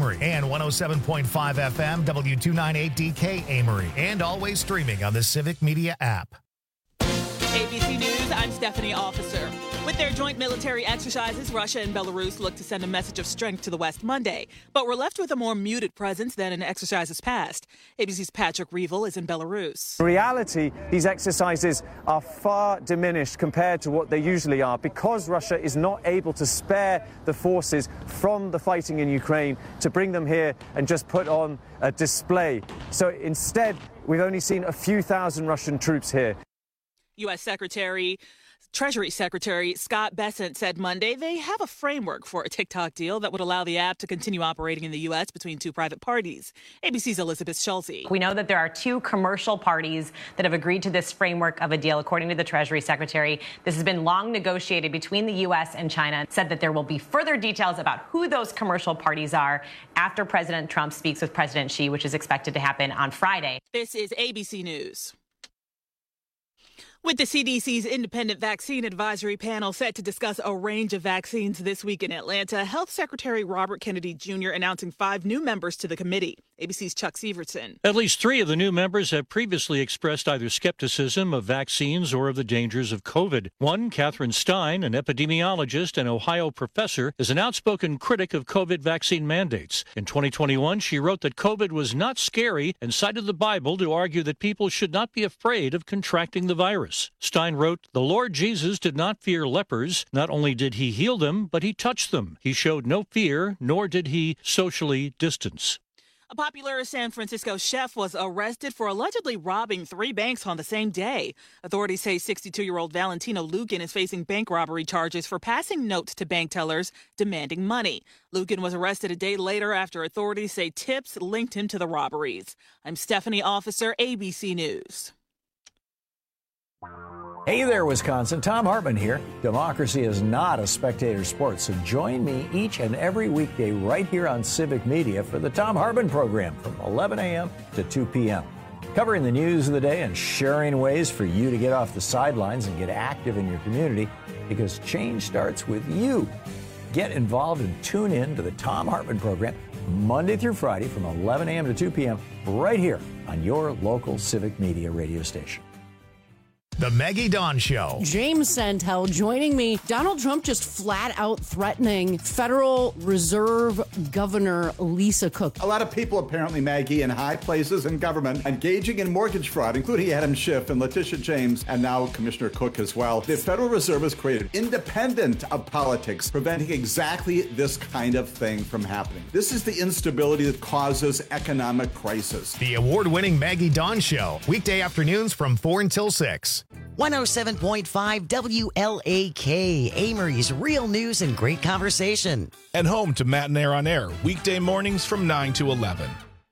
Amory, and 107.5 FM W298DK Amory, and always streaming on the Civic Media app. ABC News, I'm Stephanie Officer. With their joint military exercises, Russia and Belarus look to send a message of strength to the West Monday, but we're left with a more muted presence than in exercises past. ABC's Patrick Reevell is in Belarus. In reality, these exercises are far diminished compared to what they usually are because Russia is not able to spare the forces from the fighting in Ukraine to bring them here and just put on a display. So instead, we've only seen a few thousand Russian troops here. U.S. Treasury Secretary Scott Bessent said Monday they have a framework for a TikTok deal that would allow the app to continue operating in the U.S. between two private parties. ABC's Elizabeth Schulze. We know that there are two commercial parties that have agreed to this framework of a deal, according to the Treasury Secretary. This has been long negotiated between the U.S. and China. Said that there will be further details about who those commercial parties are after President Trump speaks with President Xi, which is expected to happen on Friday. This is ABC News. With the CDC's independent vaccine advisory panel set to discuss a range of vaccines this week in Atlanta, Health Secretary Robert Kennedy Jr. announcing 5 new members to the committee. ABC's Chuck Severson. At least 3 of the new members have previously expressed either skepticism of vaccines or of the dangers of COVID. One, Catherine Stein, an epidemiologist and Ohio professor, is an outspoken critic of COVID vaccine mandates. In 2021, she wrote that COVID was not scary and cited the Bible to argue that people should not be afraid of contracting the virus. Stein wrote, "The Lord Jesus did not fear lepers. Not only did he heal them, but he touched them. He showed no fear, nor did he socially distance." A popular San Francisco chef was arrested for allegedly robbing 3 banks on the same day. Authorities say 62-year-old Valentino Lucan is facing bank robbery charges for passing notes to bank tellers demanding money. Lucan was arrested a day later after authorities say tips linked him to the robberies. I'm Stephanie Officer, ABC News. Hey there, Wisconsin. Tom Hartman here. Democracy is not a spectator sport, so join me each and every weekday right here on Civic Media for the Tom Hartman program from 11 a.m. to 2 p.m. Covering the news of the day and sharing ways for you to get off the sidelines and get active in your community, because change starts with you. Get involved and tune in to the Tom Hartman program Monday through Friday from 11 a.m. to 2 p.m. right here on your local Civic Media radio station. The Maggie Dawn Show. James Santel joining me. Donald Trump just flat out threatening Federal Reserve Governor Lisa Cook. A lot of people apparently, Maggie, in high places in government engaging in mortgage fraud, including Adam Schiff and Letitia James, and now Commissioner Cook as well. The Federal Reserve has created independent of politics, preventing exactly this kind of thing from happening. This is the instability that causes economic crisis. The award-winning Maggie Dawn Show. Weekday afternoons from 4 until 6. 107.5 WLAK, Amory's real news and great conversation. And home to Matt and Air on Air, weekday mornings from 9 to 11.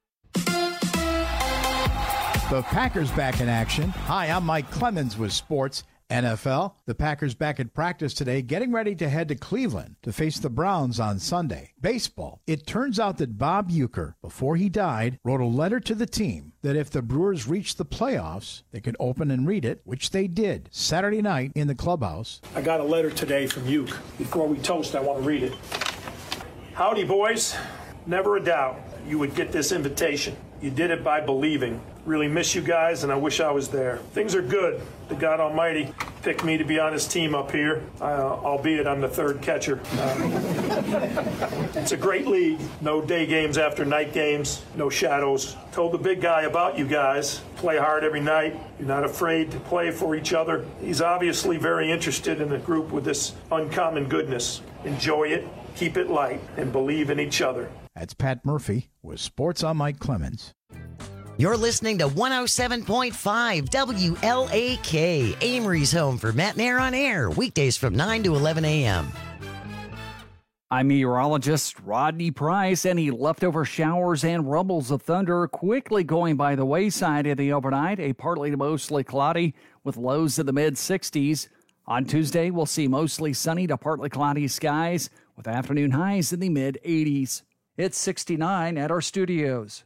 The Packers back in action. Hi, I'm Mike Clemens with Sports. NFL, the Packers back at practice today, getting ready to head to Cleveland to face the Browns on Sunday. Baseball, it turns out that Bob Uecker, before he died, wrote a letter to the team that if the Brewers reached the playoffs, they could open and read it, which they did Saturday night in the clubhouse. I got a letter today from Ueck. Before we toast, I want to read it. Howdy, boys. Never a doubt you would get this invitation. You did it by believing. Really miss you guys, and I wish I was there. Things are good. The God Almighty picked me to be on his team up here, albeit I'm the third catcher. It's a great league. No day games after night games, no shadows. Told the big guy about you guys. Play hard every night. You're not afraid to play for each other. He's obviously very interested in a group with this uncommon goodness. Enjoy it, keep it light, and believe in each other. That's Pat Murphy with Sports. I'm Mike Clemens. You're listening to 107.5 WLAK, Amory's home for Matt and Air on Air, weekdays from 9 to 11 a.m. I'm meteorologist Rodney Price. Any leftover showers and rumbles of thunder quickly going by the wayside in the overnight. A partly to mostly cloudy with lows in the mid-60s. On Tuesday, we'll see mostly sunny to partly cloudy skies with afternoon highs in the mid-80s. It's 69 at our studios.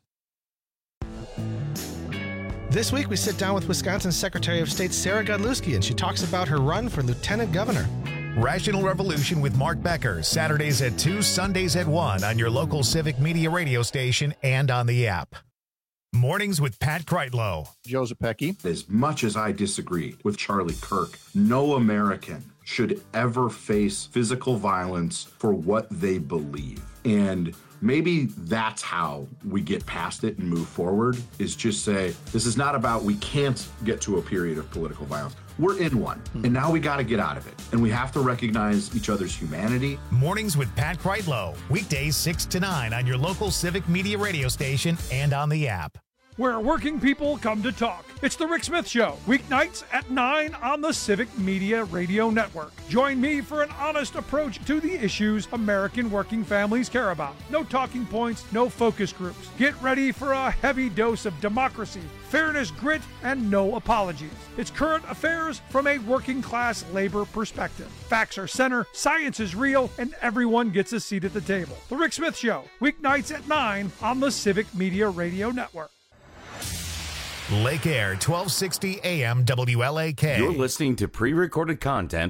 This week, we sit down with Wisconsin Secretary of State Sarah Godlewski, and she talks about her run for lieutenant governor. Rational Revolution with Mark Becker, Saturdays at 2, Sundays at 1 on your local Civic Media radio station and on the app. Mornings with Pat Kreitlow. Joe Zepecki. As much as I disagree with Charlie Kirk, no American should ever face physical violence for what they believe. And maybe that's how we get past it and move forward, is just say, this is not about we can't get to a period of political violence. We're in one, and now we got to get out of it. And we have to recognize each other's humanity. Mornings with Pat Kreitlow, weekdays 6 to 9 on your local Civic Media radio station and on the app. Where working people come to talk. It's The Rick Smith Show, weeknights at 9 on the Civic Media Radio Network. Join me for an honest approach to the issues American working families care about. No talking points, no focus groups. Get ready for a heavy dose of democracy, fairness, grit, and no apologies. It's current affairs from a working class labor perspective. Facts are center, science is real, and everyone gets a seat at the table. The Rick Smith Show, weeknights at 9 on the Civic Media Radio Network. Lake Air, 1260 AM WLAK. You're listening to pre-recorded content.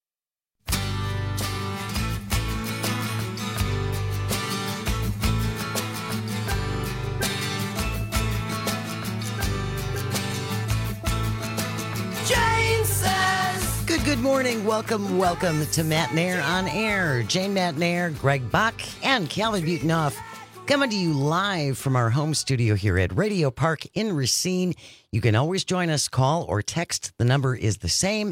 Jane says, Good morning. Welcome to Matt Nair on Air. Jane Matt Nair, Greg Bach, and Calvin Butonoff. Coming to you live from our home studio here at Radio Park in Racine. You can always join us, call or text. The number is the same,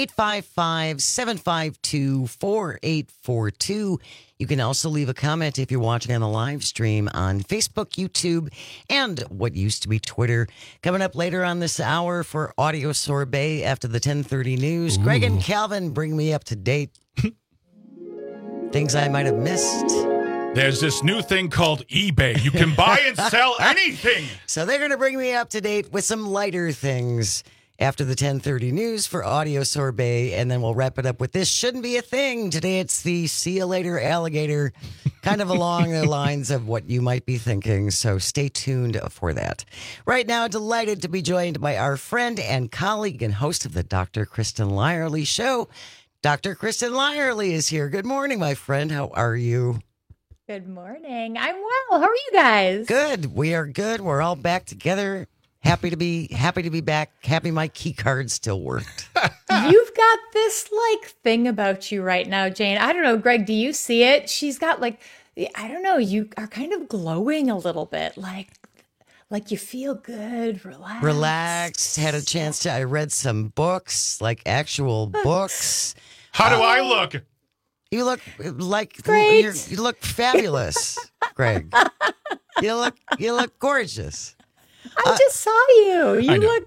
855-752-4842. You can also leave a comment if you're watching on the live stream on Facebook, YouTube, and what used to be Twitter. Coming up later on this hour for Audio Sorbet after the 10:30 news. Ooh. Greg and Calvin bring me up to date. Things I might have missed. There's this new thing called eBay. You can buy and sell anything. So they're going to bring me up to date with some lighter things after the 10:30 news for Audio Sorbet, and then we'll wrap it up with this shouldn't be a thing. Today it's the see you later alligator, kind of along the lines of what you might be thinking, so stay tuned for that. Right now, delighted to be joined by our friend and colleague and host of the Dr. Kristen Lyerly Show. Dr. Kristen Lyerly is here. Good morning, my friend. How are you? Good morning. I'm well. How are you guys? Good. We are good. We're all back together. Happy to be back. Happy my key card still worked. You've got this thing about you right now, Jane. I don't know, Greg, do you see it? She's got I don't know, you are kind of glowing a little bit. Like you feel good, relaxed. Had a chance to, I read some books, actual books. How do I look? You look like you look fabulous, Greg. You look gorgeous. I just saw you. You look,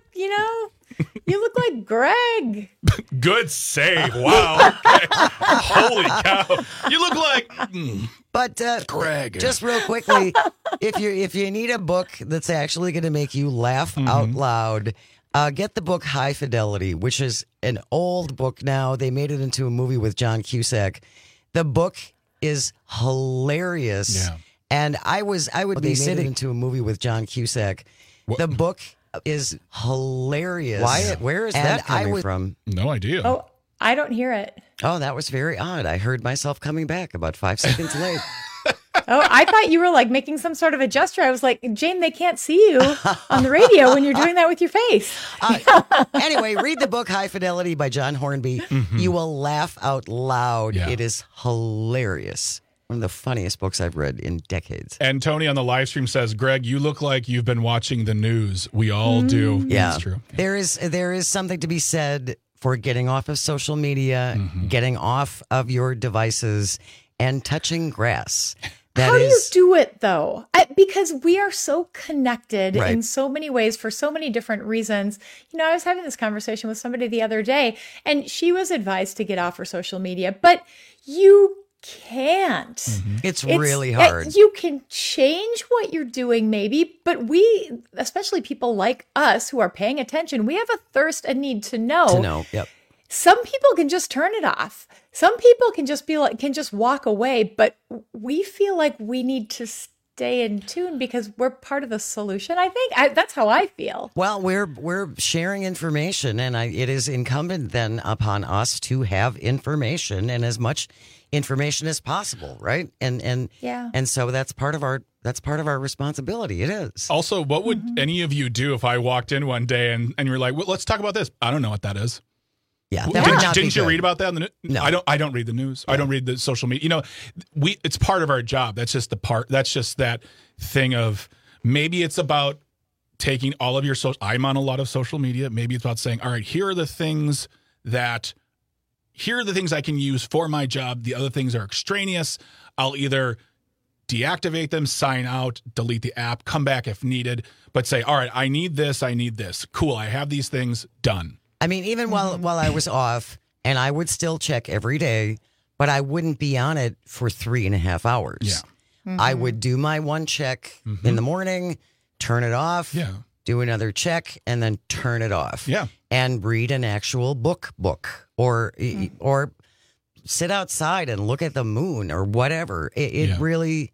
you look like Greg. Good save. Wow. Okay. Holy cow. You look like But Greg. Just real quickly, if you need a book that's actually going to make you laugh out loud, get the book High Fidelity, which is an old book now. They made it into a movie with John Cusack. The book is hilarious. Yeah. And I would be sitting into a movie with John Cusack. What? The book is hilarious. Wyatt, where is that coming from? No idea. Oh, I don't hear it. Oh, that was very odd. I heard myself coming back about 5 seconds late. Oh, I thought you were making some sort of a gesture. I was like, Jane, they can't see you on the radio when you're doing that with your face. Anyway, read the book High Fidelity by John Hornby. Mm-hmm. You will laugh out loud. Yeah. It is hilarious. One of the funniest books I've read in decades. And Tony on the live stream says, Greg, you look like you've been watching the news. We all do. Yeah. That's true. There is something to be said for getting off of social media, getting off of your devices, and touching grass. How do you do it, though? Because we are so connected in so many ways for so many different reasons. I was having this conversation with somebody the other day, and she was advised to get off her social media, but you can't. Mm-hmm. It's really hard. You can change what you're doing maybe, but we, especially people like us who are paying attention, we have a thirst and need to know. To know, yep. Some people can just turn it off. Some people can just walk away, but we feel like we need to stay in tune because we're part of the solution. I think that's how I feel. Well, we're sharing information, and it is incumbent then upon us to have information and as much information as possible, right? And so that's part of our responsibility. It is. Also, what would any of you do if I walked in one day and you're like, well, let's talk about this? I don't know what that is. Yeah, didn't you read about that in the news? No, I don't read the news. Yeah. I don't read the social media. It's part of our job. That's just that thing of maybe it's about taking all of your social. I'm on a lot of social media. Maybe it's about saying, all right, here are the things I can use for my job. The other things are extraneous. I'll either deactivate them, sign out, delete the app, come back if needed, but say, all right, I need this. Cool. I have these things done. I mean, even while I was off, and I would still check every day, but I wouldn't be on it for 3.5 hours. Yeah. Mm-hmm. I would do my one check in the morning, turn it off, do another check, and then turn it off. Yeah. And read an actual book, or sit outside and look at the moon or whatever. It really,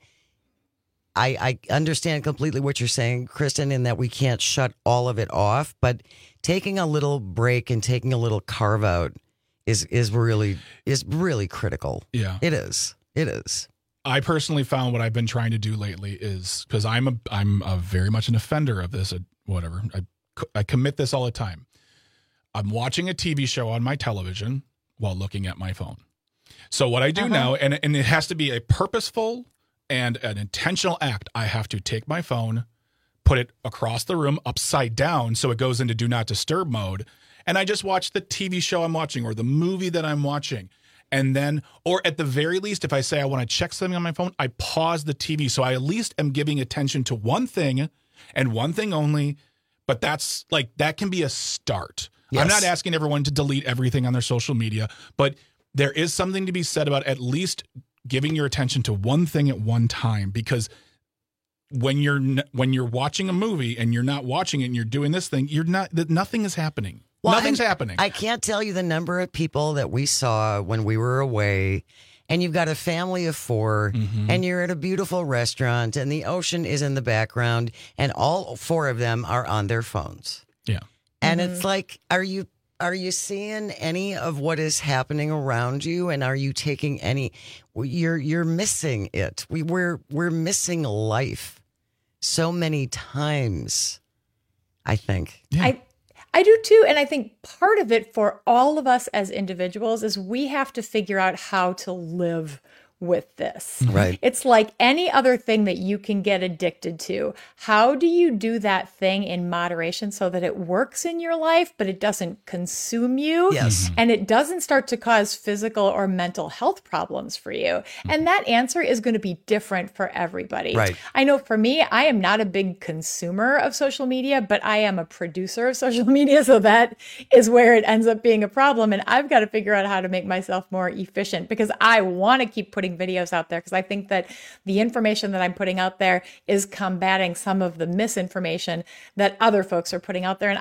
I understand completely what you're saying, Kristen, in that we can't shut all of it off, but taking a little break and taking a little carve out is really critical. Yeah. It is. I personally found what I've been trying to do lately is, because I'm a very much an offender of this, whatever. I commit this all the time. I'm watching a TV show on my television while looking at my phone. So what I do now, and it has to be a purposeful and an intentional act, I have to take my phone, put it across the room upside down so it goes into do not disturb mode, and I just watch the TV show I'm watching or the movie that I'm watching. And then, or at the very least, if I say I want to check something on my phone, I pause the TV. So I at least am giving attention to one thing and one thing only. But that can be a start. Yes. I'm not asking everyone to delete everything on their social media, but there is something to be said about at least giving your attention to one thing at one time, because when you're watching a movie and you're not watching it and you're doing this thing, nothing is happening. Well, Nothing's happening. I can't tell you the number of people that we saw when we were away, and you've got a family of 4, and you're at a beautiful restaurant, and the ocean is in the background, and all 4 of them are on their phones. Yeah. And it's like, are you seeing any of what is happening around you, and are you taking any? You're missing it. We're missing life so many times, I think. Yeah. I do too. And I think part of it for all of us as individuals is we have to figure out how to live with this. Right. It's like any other thing that you can get addicted to. How do you do that thing in moderation so that it works in your life, but it doesn't consume you? Yes. And it doesn't start to cause physical or mental health problems for you. And that answer is going to be different for everybody. Right. I know for me, I am not a big consumer of social media, but I am a producer of social media. So that is where it ends up being a problem. And I've got to figure out how to make myself more efficient, because I want to keep putting videos out there, because I think that the information that I'm putting out there is combating some of the misinformation that other folks are putting out there. And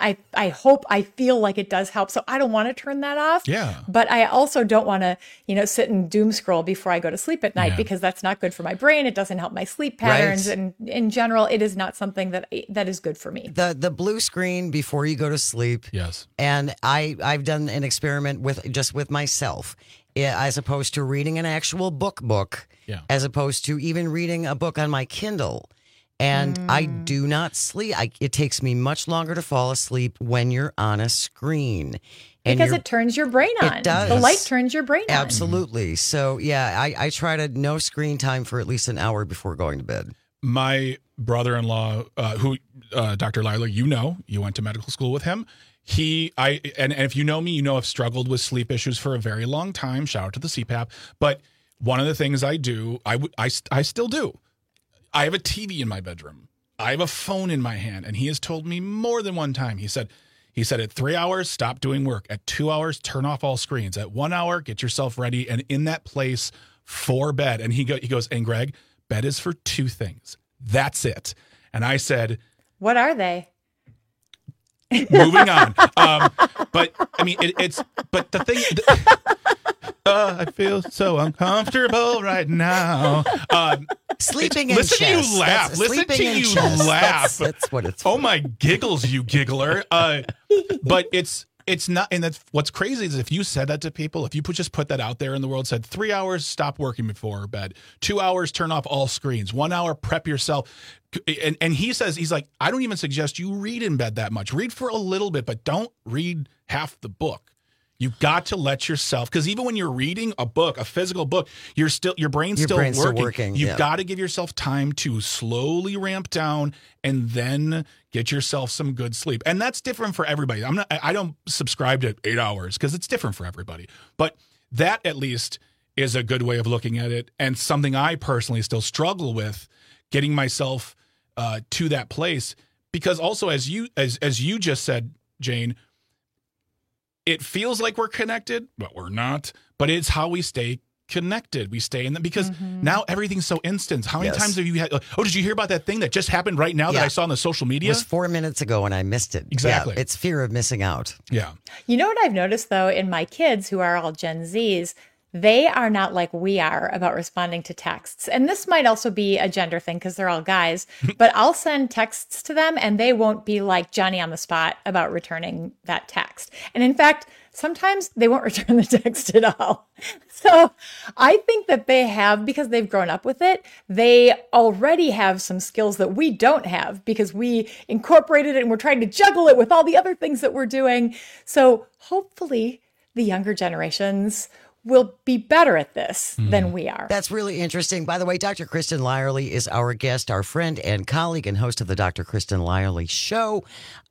I feel like it does help. So I don't want to turn that off. Yeah. But I also don't want to, sit and doom scroll before I go to sleep at night, because that's not good for my brain. It doesn't help my sleep patterns. Right. And in general, it is not something that is good for me. The blue screen before you go to sleep. Yes. And I've done an experiment with myself, as opposed to reading an actual book, as opposed to even reading a book on my Kindle. And I do not sleep. It takes me much longer to fall asleep when you're on a screen. Because it turns your brain on. It does. The light turns your brain on. Absolutely. So, I try to no screen time for at least an hour before going to bed. My brother-in-law, who Dr. Lyler, you went to medical school with him. And if you know me, you know I've struggled with sleep issues for a very long time. Shout out to the CPAP. But one of the things I do, I still do. I have a TV in my bedroom. I have a phone in my hand, and he has told me more than one time. He said at 3 hours, stop doing work. At 2 hours, turn off all screens. At 1 hour, get yourself ready and in that place for bed. And he goes, and Greg, bed is for 2 things. That's it. And I said, what are they? Moving on. But I mean, but the thing, I feel so uncomfortable right now. Sleeping in listen chest. to you laugh. That's Listen to sleeping in you chest. laugh. That's what it's. Oh my giggles, you giggler. But it's not, and that's what's crazy is if you said that to people, if you just put that out there in the world, said 3 hours, stop working before bed, 2 hours, turn off all screens, 1 hour, prep yourself. And he says, he's like, I don't even suggest you read in bed that much. Read for a little bit, but don't read half the book. You've got to let yourself, because even when you're reading a book, a physical book, your brain's still working. You've got to give yourself time to slowly ramp down and then get yourself some good sleep. And that's different for everybody. I don't subscribe to 8 hours because it's different for everybody. But that at least is a good way of looking at it, and something I personally still struggle with, getting myself to that place. Because also, as you just said, Jane, it feels like we're connected, but we're not. But it's how we stay connected. We stay in them because now everything's so instant. How many times have you had, did you hear about that thing that just happened right now that I saw on the social media? It was 4 minutes ago and I missed it. Exactly. Yeah, it's fear of missing out. Yeah. You know what I've noticed, though, in my kids who are all Gen Zs, they are not like we are about responding to texts. And this might also be a gender thing because they're all guys, but I'll send texts to them and they won't be like Johnny on the spot about returning that text. And in fact, sometimes they won't return the text at all. So I think that they have, because they've grown up with it, they already have some skills that we don't have because we incorporated it and we're trying to juggle it with all the other things that we're doing. So hopefully the younger generations will be better at this than we are. That's really interesting. By the way, Dr. Kristen Lyerly is our guest, our friend and colleague and host of the Dr. Kristen Lyerly Show.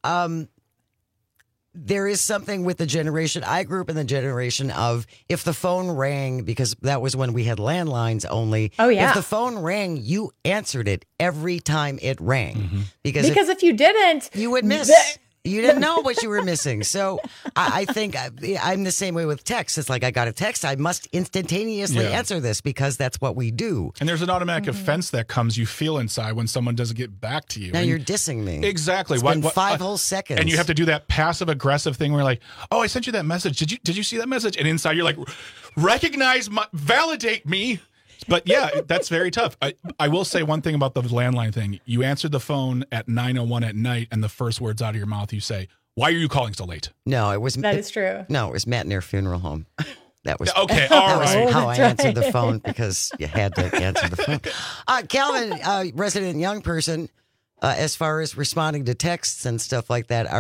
There is something with the generation. I grew up in the generation of if the phone rang, because that was when we had landlines only. Oh, yeah. If the phone rang, you answered it every time it rang. Because if you didn't, you would miss. You didn't know what you were missing. So I think I'm the same way with text. It's like I got a text. I must instantaneously answer this because that's what we do. And there's an automatic offense that comes, you feel inside when someone doesn't get back to you. Now you're dissing me. Exactly. It's been 5 whole seconds. And you have to do that passive aggressive thing where you're like, oh, I sent you that message. Did you see that message? And inside you're like, validate me. But yeah, that's very tough. I will say one thing about the landline thing. You answered the phone at 9:01 at night, and the first words out of your mouth, you say, "Why are you calling so late?" No, it was that is true. No, it was Matt Nair Funeral Home. That was okay. All right. Was how I answered the phone because you had to answer the phone. Calvin, resident young person, as far as responding to texts and stuff like that,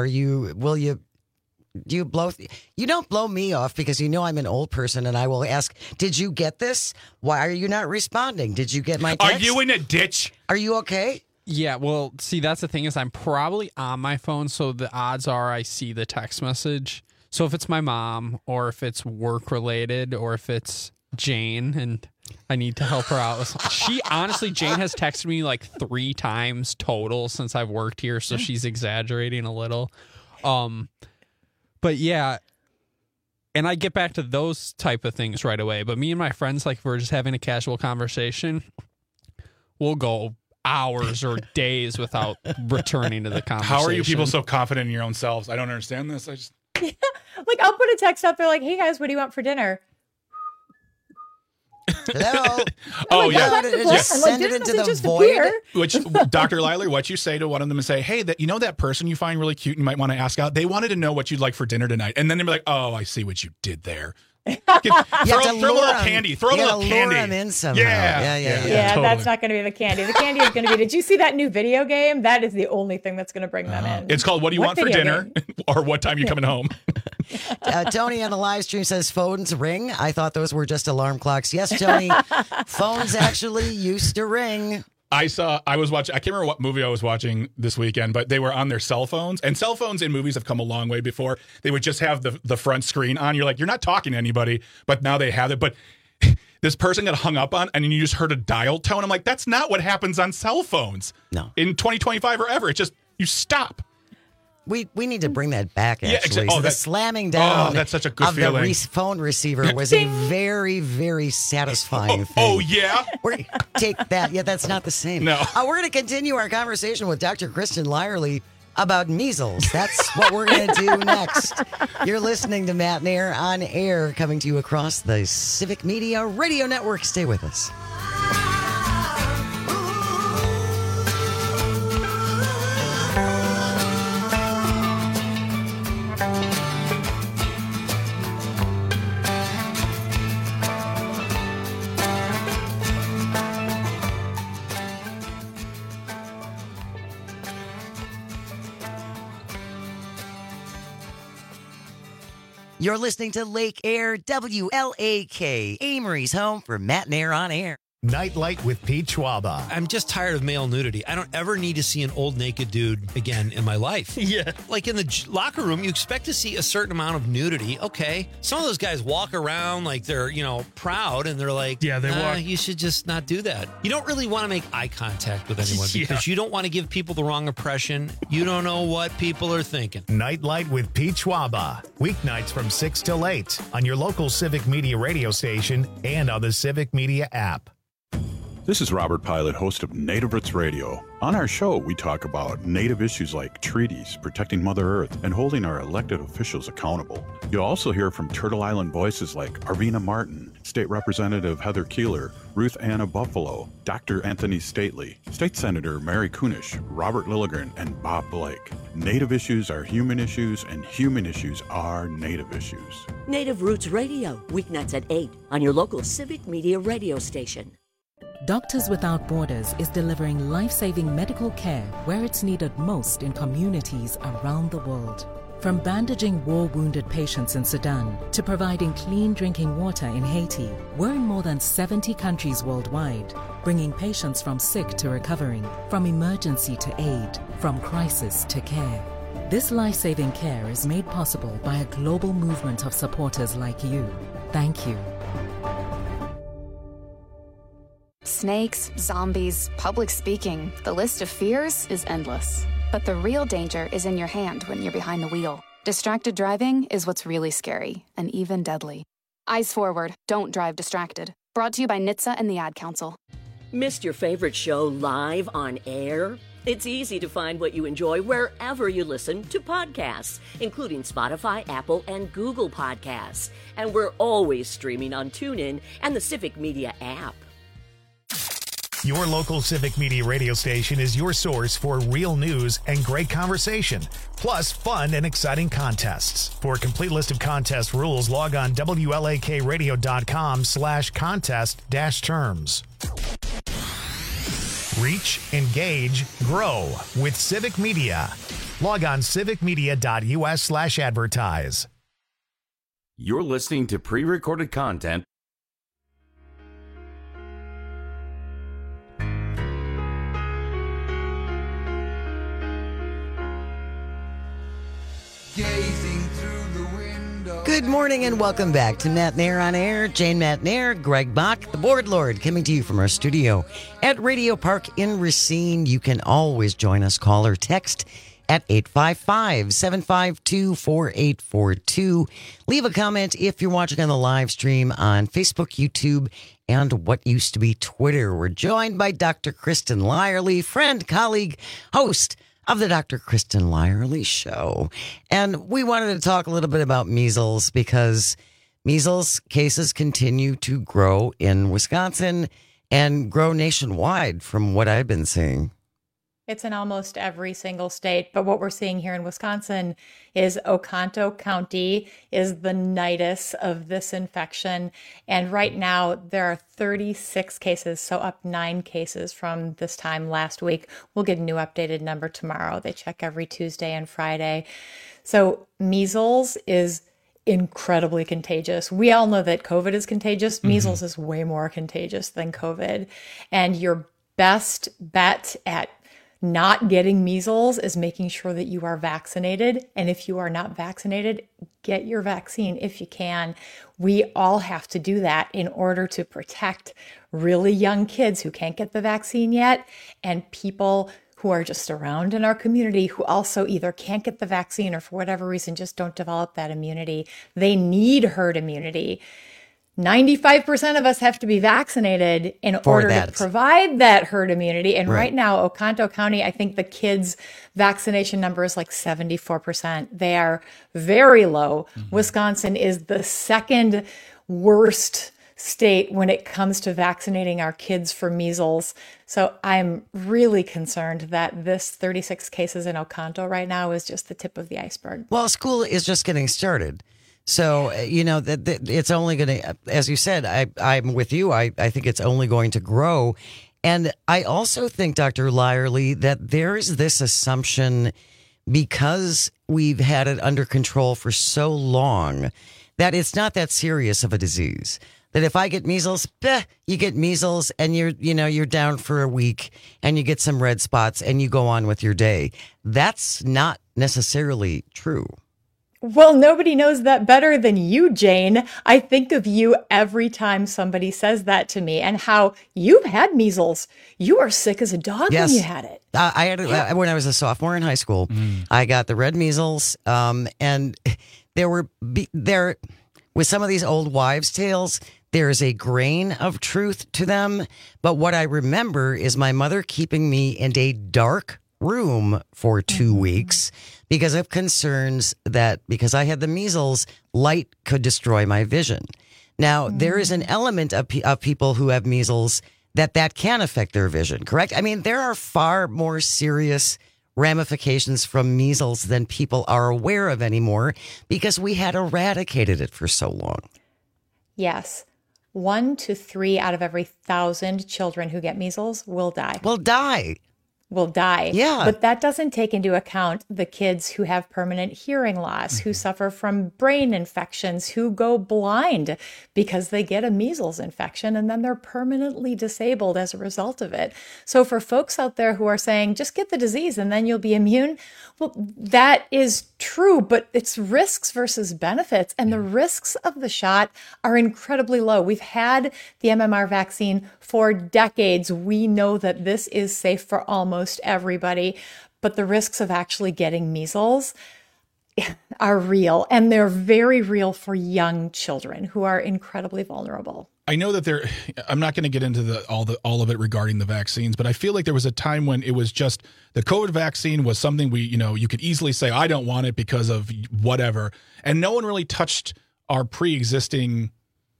do you blow? You don't blow me off because you know I'm an old person, and I will ask, "Did you get this? Why are you not responding? Did you get my text? Are you in a ditch? Are you okay?" Yeah, well, see, that's the thing is I'm probably on my phone, so the odds are I see the text message. So if it's my mom, or if it's work related, or if it's Jane, and I need to help her out. Jane has texted me like 3 times total since I've worked here, so she's exaggerating a little. But yeah, and I get back to those type of things right away. But me and my friends, like if we're just having a casual conversation, we'll go hours or days without returning to the conversation. How are you people so confident in your own selves? I don't understand this. Like I'll put a text out there like, "Hey guys, what do you want for dinner?" Hello. Oh, yeah. Just send it into the void. Which, Dr. Lyler, what you say to one of them is say, hey, that person you find really cute and you might want to ask out, they wanted to know what you'd like for dinner tonight. And then they're like, oh, I see what you did there. Throw a little candy. Throw a little candy. Lure them in somehow. Yeah, totally. That's not going to be the candy. The candy is going to be, did you see that new video game? That is the only thing that's going to bring them in. It's called What Do You Want for Dinner? Or What Time You Coming Home? Tony on the live stream says phones ring. I thought those were just alarm clocks. Yes, Tony, phones actually used to ring. I was watching, I can't remember what movie I was watching this weekend, but they were on their cell phones. And cell phones in movies have come a long way. Before they would just have the front screen on. You're like, you're not talking to anybody, but now they have it. But this person got hung up on, and you just heard a dial tone. I'm like, that's not what happens on cell phones. No. In 2025 or ever. It's just, you stop. We need to bring that back, actually. Yeah, the slamming down that's such a good feeling. The phone receiver was a very, very satisfying thing. Oh, yeah? Take that. Yeah, that's not the same. No. We're going to continue our conversation with Dr. Kristen Lyerly about measles. That's what we're going to do next. You're listening to Matt Nair on Air, coming to you across the Civic Media Radio Network. Stay with us. You're listening to Lake Air, WLAK, Amory's home for Matt Nair on Air. Nightlight with Pete Schwaba. I'm just tired of male nudity. I don't ever need to see an old naked dude again in my life. Yeah. Like in the locker room, you expect to see a certain amount of nudity. Okay. Some of those guys walk around like they're, proud and they're like, yeah, they walk. You should just not do that. You don't really want to make eye contact with anyone because you don't want to give people the wrong impression. You don't know what people are thinking. Nightlight with Pete Schwaba. Weeknights from 6 till 8 on your local Civic Media radio station and on the Civic Media app. This is Robert Pilot, host of Native Roots Radio. On our show, we talk about Native issues like treaties, protecting Mother Earth, and holding our elected officials accountable. You'll also hear from Turtle Island voices like Arvina Martin, State Representative Heather Keeler, Ruth Anna Buffalo, Dr. Anthony Stately, State Senator Mary Kunish, Robert Lilligren, and Bob Blake. Native issues are human issues, and human issues are Native issues. Native Roots Radio, weeknights at 8 on your local Civic Media radio station. Doctors Without Borders is delivering life-saving medical care where it's needed most in communities around the world. From bandaging war-wounded patients in Sudan to providing clean drinking water in Haiti, we're in more than 70 countries worldwide, bringing patients from sick to recovering, from emergency to aid, from crisis to care. This life-saving care is made possible by a global movement of supporters like you. Thank you. Snakes, zombies, public speaking, the list of fears is endless. But the real danger is in your hand when you're behind the wheel. Distracted driving is what's really scary and even deadly. Eyes forward, don't drive distracted. Brought to you by NHTSA and the Ad Council. Missed your favorite show live on air? It's easy to find what you enjoy wherever you listen to podcasts, including Spotify, Apple, and Google Podcasts. And we're always streaming on TuneIn and the Civic Media app. Your local Civic Media radio station is your source for real news and great conversation, plus fun and exciting contests. For a complete list of contest rules, log on WLAKradio.com/contest-terms. Reach, engage, grow with Civic Media. Log on civicmedia.us/advertise. You're listening to pre-recorded content. Good morning and welcome back to Matt Nair on Air. Jane Matt Nair, Greg Bach, the Board Lord, coming to you from our studio at Radio Park in Racine. You can always join us, call or text at 855-752-4842. Leave a comment if you're watching on the live stream on Facebook, YouTube, and what used to be Twitter. We're joined by Dr. Kristen Lyerly, friend, colleague, host of the Dr. Kristen Lyerly Show. And we wanted to talk a little bit about measles because measles cases continue to grow in Wisconsin and grow nationwide from what I've been seeing. It's in almost every single state, but what we're seeing here in Wisconsin is Oconto County is the nidus of this infection. And right now there are 36 cases, so up 9 cases from this time last week. We'll get a new updated number tomorrow. They check every Tuesday and Friday. So measles is incredibly contagious. We all know that COVID is contagious. Measles is way more contagious than COVID. And your best bet at not getting measles is making sure that you are vaccinated. And if you are not vaccinated, get your vaccine if you can. We all have to do that in order to protect really young kids who can't get the vaccine yet and people who are just around in our community who also either can't get the vaccine or for whatever reason just don't develop that immunity. They need herd immunity. 95% of us have to be vaccinated in order to provide that herd immunity. And right now, Oconto County, I think the kids' vaccination number is like 74%. They are very low. Wisconsin is the second worst state when it comes to vaccinating our kids for measles. So I'm really concerned that this 36 cases in Oconto right now is just the tip of the iceberg. Well, school is just getting started. So, that it's only going to, as you said, I'm with you. I think it's only going to grow. And I also think, Dr. Lyerly, that there is this assumption, because we've had it under control for so long, that it's not that serious of a disease. That if I get measles, you get measles and you're down for a week and you get some red spots and you go on with your day. That's not necessarily true. Well, nobody knows that better than you, Jane. I think of you every time somebody says that to me, and how you've had measles. You are sick as a dog when you had it. I had it when I was a sophomore in high school. I got the red measles, and there with some of these old wives' tales, there is a grain of truth to them. But what I remember is my mother keeping me in a dark room for 2 weeks because of concerns that because I had the measles, light could destroy my vision. Now, there is an element of people who have measles that can affect their vision, correct? I mean, there are far more serious ramifications from measles than people are aware of anymore because we had eradicated it for so long. Yes. 1 to 3 out of every 1,000 children who get measles will die. Will die. Yeah. But that doesn't take into account the kids who have permanent hearing loss, who suffer from brain infections, who go blind because they get a measles infection and then they're permanently disabled as a result of it. So for folks out there who are saying, just get the disease and then you'll be immune, well, that is true, but it's risks versus benefits. And the risks of the shot are incredibly low. We've had the MMR vaccine for decades. We know that this is safe for almost everybody, but the risks of actually getting measles are real, and they're very real for young children who are incredibly vulnerable. I know that I'm not going to get into all of it regarding the vaccines, but I feel like there was a time when it was just the COVID vaccine was something you could easily say, I don't want it because of whatever. And no one really touched our pre-existing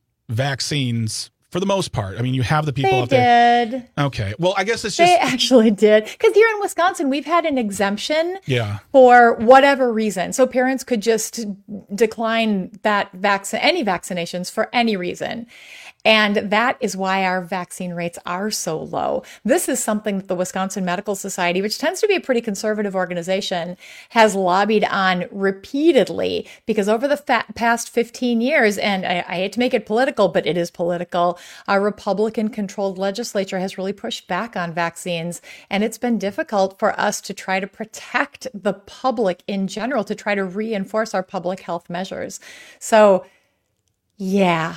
vaccines for the most part. I mean, you have the people out there. They did. Okay. Well, I guess it's just. They actually did. Because here in Wisconsin, we've had an exemption Yeah. for whatever reason. So parents could just decline any vaccinations for any reason. And that is why our vaccine rates are so low. This is something that the Wisconsin Medical Society, which tends to be a pretty conservative organization, has lobbied on repeatedly, because over the past 15 years, and I hate to make it political, but it is political, our Republican-controlled legislature has really pushed back on vaccines, and it's been difficult for us to try to protect the public in general, to try to reinforce our public health measures. So, yeah.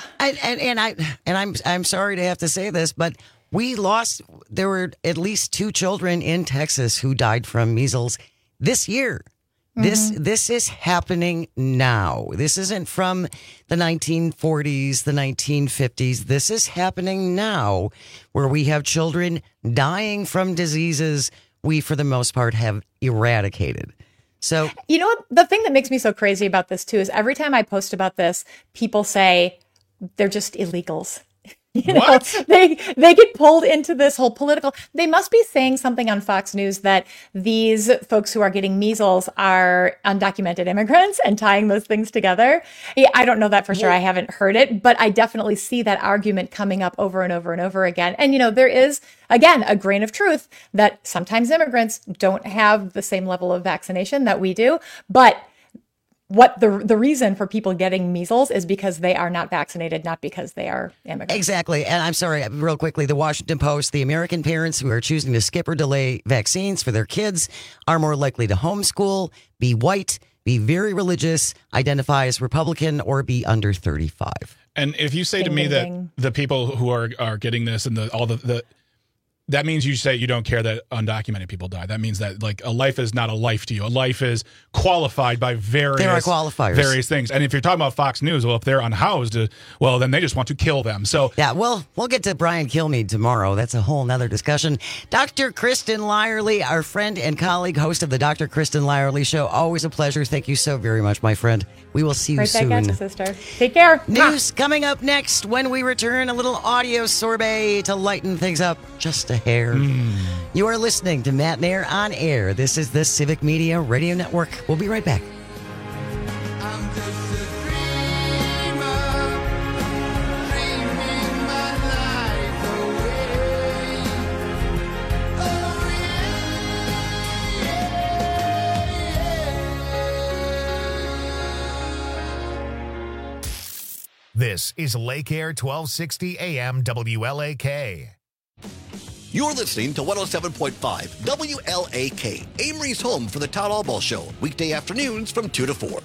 I'm sorry to have to say this, but there were at least 2 children in Texas who died from measles this year. This is happening now. This isn't from the 1940s, the 1950s. This is happening now, where we have children dying from diseases we, for the most part, have eradicated. So, you know what? The thing that makes me so crazy about this too is every time I post about this, people say they're just illegals. They get pulled into this whole political. They must be saying something on Fox News that these folks who are getting measles are undocumented immigrants and tying those things together. Yeah, I don't know that for sure. I haven't heard it, but I definitely see that argument coming up over and over and over again. And, there is, again, a grain of truth that sometimes immigrants don't have the same level of vaccination that we do, but what the reason for people getting measles is because they are not vaccinated, not because they are immigrants. Exactly. And I'm sorry, real quickly, the Washington Post, the American parents who are choosing to skip or delay vaccines for their kids are more likely to homeschool, be white, be very religious, identify as Republican, or be under 35. And if you say to me that the people who are getting this and all the that means you say you don't care that undocumented people die. That means that like a life is not a life to you. A life is qualified by various things. And if you're talking about Fox News, well, if they're unhoused, well, then they just want to kill them. So yeah, well, we'll get to Brian Kilmeade tomorrow. That's a whole nother discussion. Dr. Kristen Lyerly, our friend and colleague, host of the Dr. Kristen Lyerly Show. Always a pleasure. Thank you so very much, my friend. We will see you soon. Right back at you, sister. Take care. News coming up next when we return. A little audio sorbet to lighten things up just a hair. You are listening to Matt Nair on Air. This is the Civic Media Radio Network. We'll be right back. This is Lake Air 1260 AM WLAK. You're listening to 107.5 WLAK, Amory's home for the Todd Albaugh Show, weekday afternoons from 2 to 4.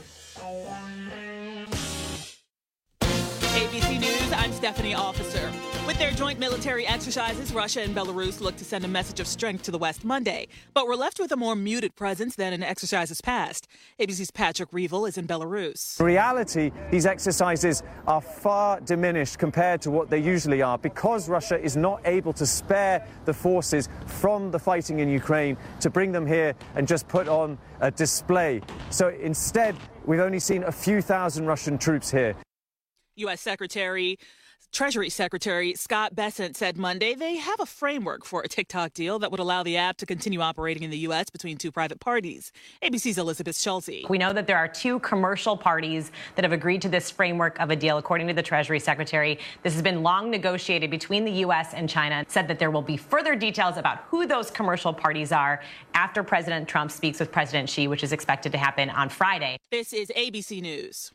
ABC News, I'm Stephanie Officer. With their joint military exercises, Russia and Belarus look to send a message of strength to the West Monday, but we're left with a more muted presence than in exercises past. ABC's Patrick Reevell is in Belarus. In reality, these exercises are far diminished compared to what they usually are because Russia is not able to spare the forces from the fighting in Ukraine to bring them here and just put on a display. So instead, we've only seen a few thousand Russian troops here. U.S. Treasury Secretary Scott Bessent said Monday they have a framework for a TikTok deal that would allow the app to continue operating in the U.S. between two private parties. ABC's Elizabeth Schulte. We know that there are two commercial parties that have agreed to this framework of a deal, according to the Treasury Secretary. This has been long negotiated between the U.S. and China. It said that there will be further details about who those commercial parties are after President Trump speaks with President Xi, which is expected to happen on Friday. This is ABC News.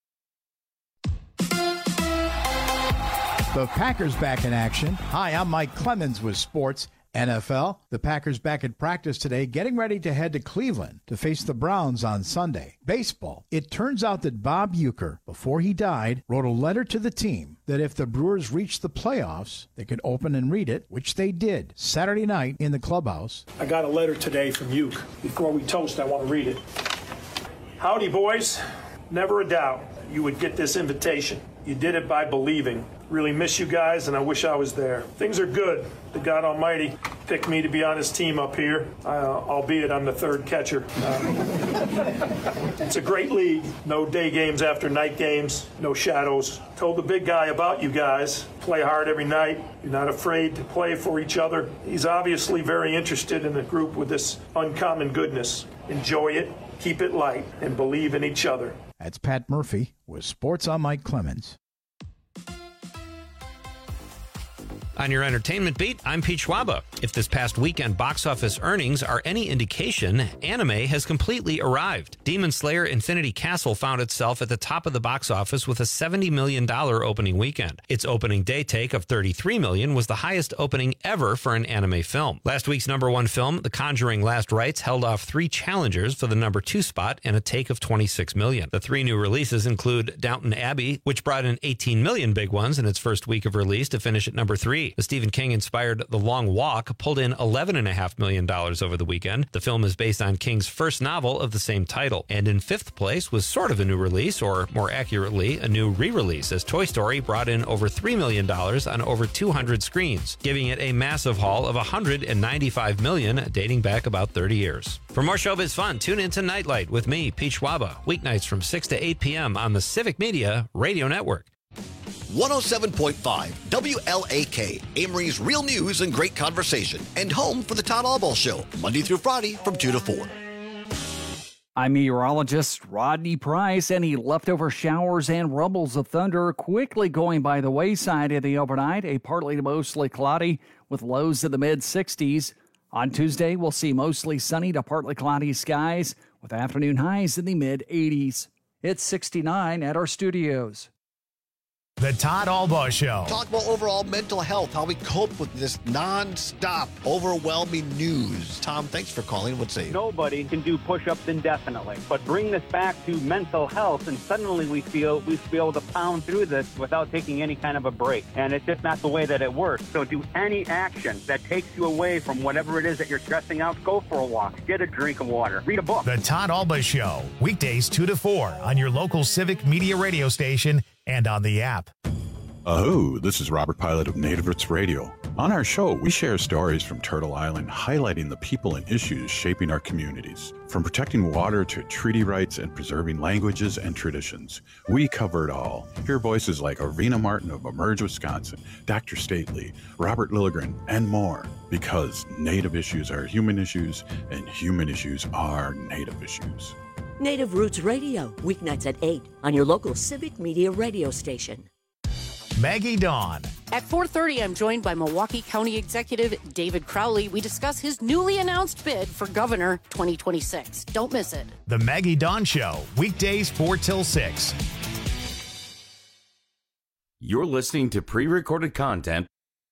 The Packers back in action. Hi, I'm Mike Clemens with Sports NFL. The Packers back at practice today, getting ready to head to Cleveland to face the Browns on Sunday. Baseball. It turns out that Bob Uecker, before he died, wrote a letter to the team that if the Brewers reached the playoffs, they could open and read it, which they did Saturday night in the clubhouse. I got a letter today from Ueck. Before we toast, I want to read it. Howdy, boys. Never a doubt you would get this invitation. You did it by believing. Really miss you guys, and I wish I was there. Things are good. The God Almighty picked me to be on his team up here, albeit I'm the third catcher. It's a great league. No day games after night games, no shadows. Told the big guy about you guys. Play hard every night. You're not afraid to play for each other. He's obviously very interested in a group with this uncommon goodness. Enjoy it, keep it light, and believe in each other. That's Pat Murphy with Sports. I'm Mike Clemens. On your entertainment beat, I'm Pete Schwaba. If this past weekend box office earnings are any indication, anime has completely arrived. Demon Slayer Infinity Castle found itself at the top of the box office with a $70 million opening weekend. Its opening day take of $33 million was the highest opening ever for an anime film. Last week's number one film, The Conjuring Last Rites, held off 3 challengers for the number 2 spot and a take of $26 million. The 3 new releases include Downton Abbey, which brought in $18 million big ones in its first week of release to finish at number 3. The Stephen King-inspired The Long Walk pulled in $11.5 million over the weekend. The film is based on King's first novel of the same title. And in 5th place was sort of a new release, or more accurately, a new re-release, as Toy Story brought in over $3 million on over 200 screens, giving it a massive haul of $195 million, dating back about 30 years. For more showbiz fun, tune into Nightlight with me, Pete Schwaba, weeknights from 6 to 8 p.m. on the Civic Media Radio Network. 107.5 WLAK, Amory's real news and great conversation, and home for the Todd Albaugh Show, Monday through Friday from 2 to 4. I'm meteorologist Rodney Price. Any leftover showers and rumbles of thunder quickly going by the wayside in the overnight. A partly to mostly cloudy with lows in the mid-60s. On Tuesday, we'll see mostly sunny to partly cloudy skies with afternoon highs in the mid-80s. It's 69 at our studios. The Todd Albaugh Show. Talk about overall mental health, how we cope with this non-stop, overwhelming news. Tom, thanks for calling. What's say? Nobody can do push-ups indefinitely, but bring this back to mental health, and suddenly we feel we should be able to pound through this without taking any kind of a break. And it's just not the way that it works. So do any action that takes you away from whatever it is that you're stressing out. Go for a walk. Get a drink of water. Read a book. The Todd Albaugh Show. Weekdays 2 to 4 on your local Civic Media radio station and on the app. This is Robert Pilot of Native Roots Radio. On our show, we share stories from Turtle Island highlighting the people and issues shaping our communities. From protecting water to treaty rights and preserving languages and traditions, we cover it all. Hear voices like Arvina Martin of Emerge, Wisconsin, Dr. Stately, Robert Lilligren, and more. Because Native issues are human issues, and human issues are Native issues. Native Roots Radio, weeknights at 8 on your local Civic Media radio station. Maggie Dawn. At 4:30, I'm joined by Milwaukee County Executive David Crowley. We discuss his newly announced bid for Governor 2026. Don't miss it. The Maggie Dawn Show, weekdays 4 till 6. You're listening to pre-recorded content.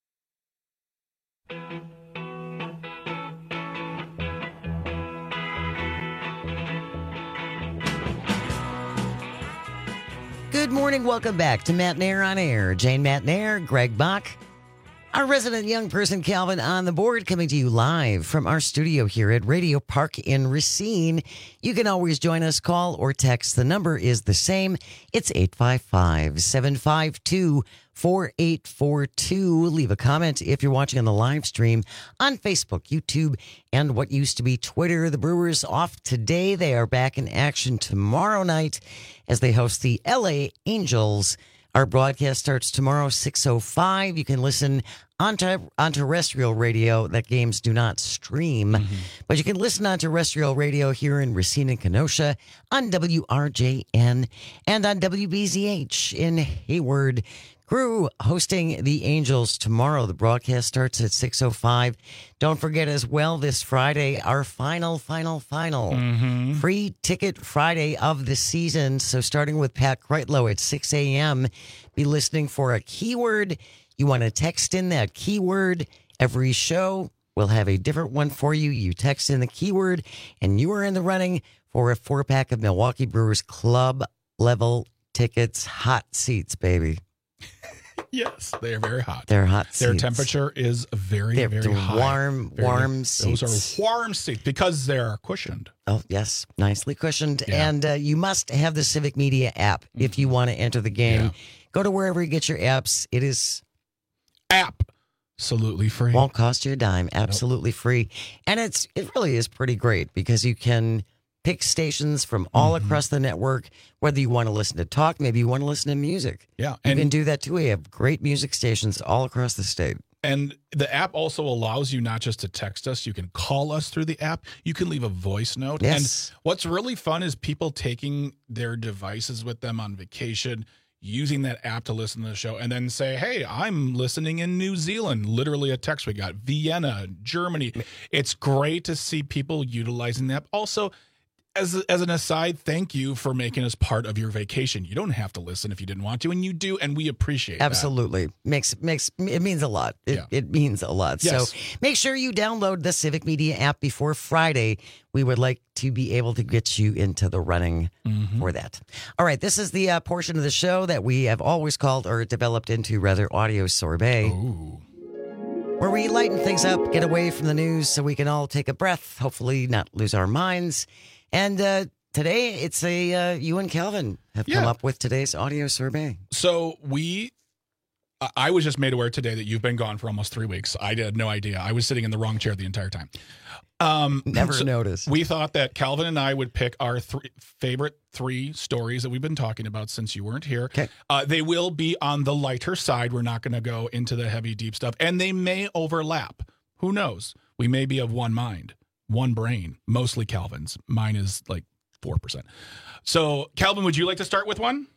Good morning. Welcome back to Matt Nair on Air. Jane Matt Nair, Greg Bach, our resident young person, Calvin, on the board, coming to you live from our studio here at Radio Park in Racine. You can always join us, call or text. The number is the same. It's 855-752-4842. Leave a comment if you're watching on the live stream on Facebook, YouTube, and what used to be Twitter. The Brewers off today. They are back in action tomorrow night as they host the LA Angels. Our broadcast starts tomorrow, 6:05. You can listen on terrestrial radio. That games do not stream, but you can listen on terrestrial radio here in Racine and Kenosha on WRJN and on WBZH in Hayward. Crew hosting the Angels tomorrow. The broadcast starts at 6:05. Don't forget as well this Friday, our final free ticket Friday of the season. So starting with Pat Kreitlow at 6 a.m., be listening for a keyword. You want to text in that keyword. Every show will have a different one for you. You text in the keyword, and you are in the running for a 4-pack of Milwaukee Brewers club level tickets. Hot seats, baby. Yes, they are very hot. They're hot seats. Their temperature is very high. Warm seats. Those are warm seats because they're cushioned. Oh, yes. Nicely cushioned. Yeah. And you must have the Civic Media app if you want to enter the game. Yeah. Go to wherever you get your apps. It is absolutely free. Won't cost you a dime. Absolutely free. And it really is pretty great because you can pick stations from all across the network, whether you want to listen to talk, maybe you want to listen to music. Yeah. You can do that too. We have great music stations all across the state. And the app also allows you not just to text us, you can call us through the app. You can leave a voice note. Yes. And what's really fun is people taking their devices with them on vacation, using that app to listen to the show, and then say, hey, I'm listening in New Zealand. Literally a text we got. Vienna, Germany. It's great to see people utilizing the app. Also, as an aside, thank you for making us part of your vacation. You don't have to listen if you didn't want to, and you do, and we appreciate Absolutely. Makes it means a lot. It means a lot. Yes. So make sure you download the Civic Media app before Friday. We would like to be able to get you into the running for that. All right, this is the portion of the show that we have always called, or developed into rather, Audio Sorbet. Ooh. Where we lighten things up, get away from the news so we can all take a breath, hopefully not lose our minds. And today, it's you and Calvin have come up with today's Audio Sorbet. So I was just made aware today that you've been gone for almost 3 weeks. I had no idea. I was sitting in the wrong chair the entire time. Never noticed. We thought that Calvin and I would pick our favorite 3 stories that we've been talking about since you weren't here. Okay. They will be on the lighter side. We're not going to go into the heavy, deep stuff. And they may overlap. Who knows? We may be of one mind. One brain, mostly Calvin's. Mine is like 4%. So, Calvin, would you like to start with one?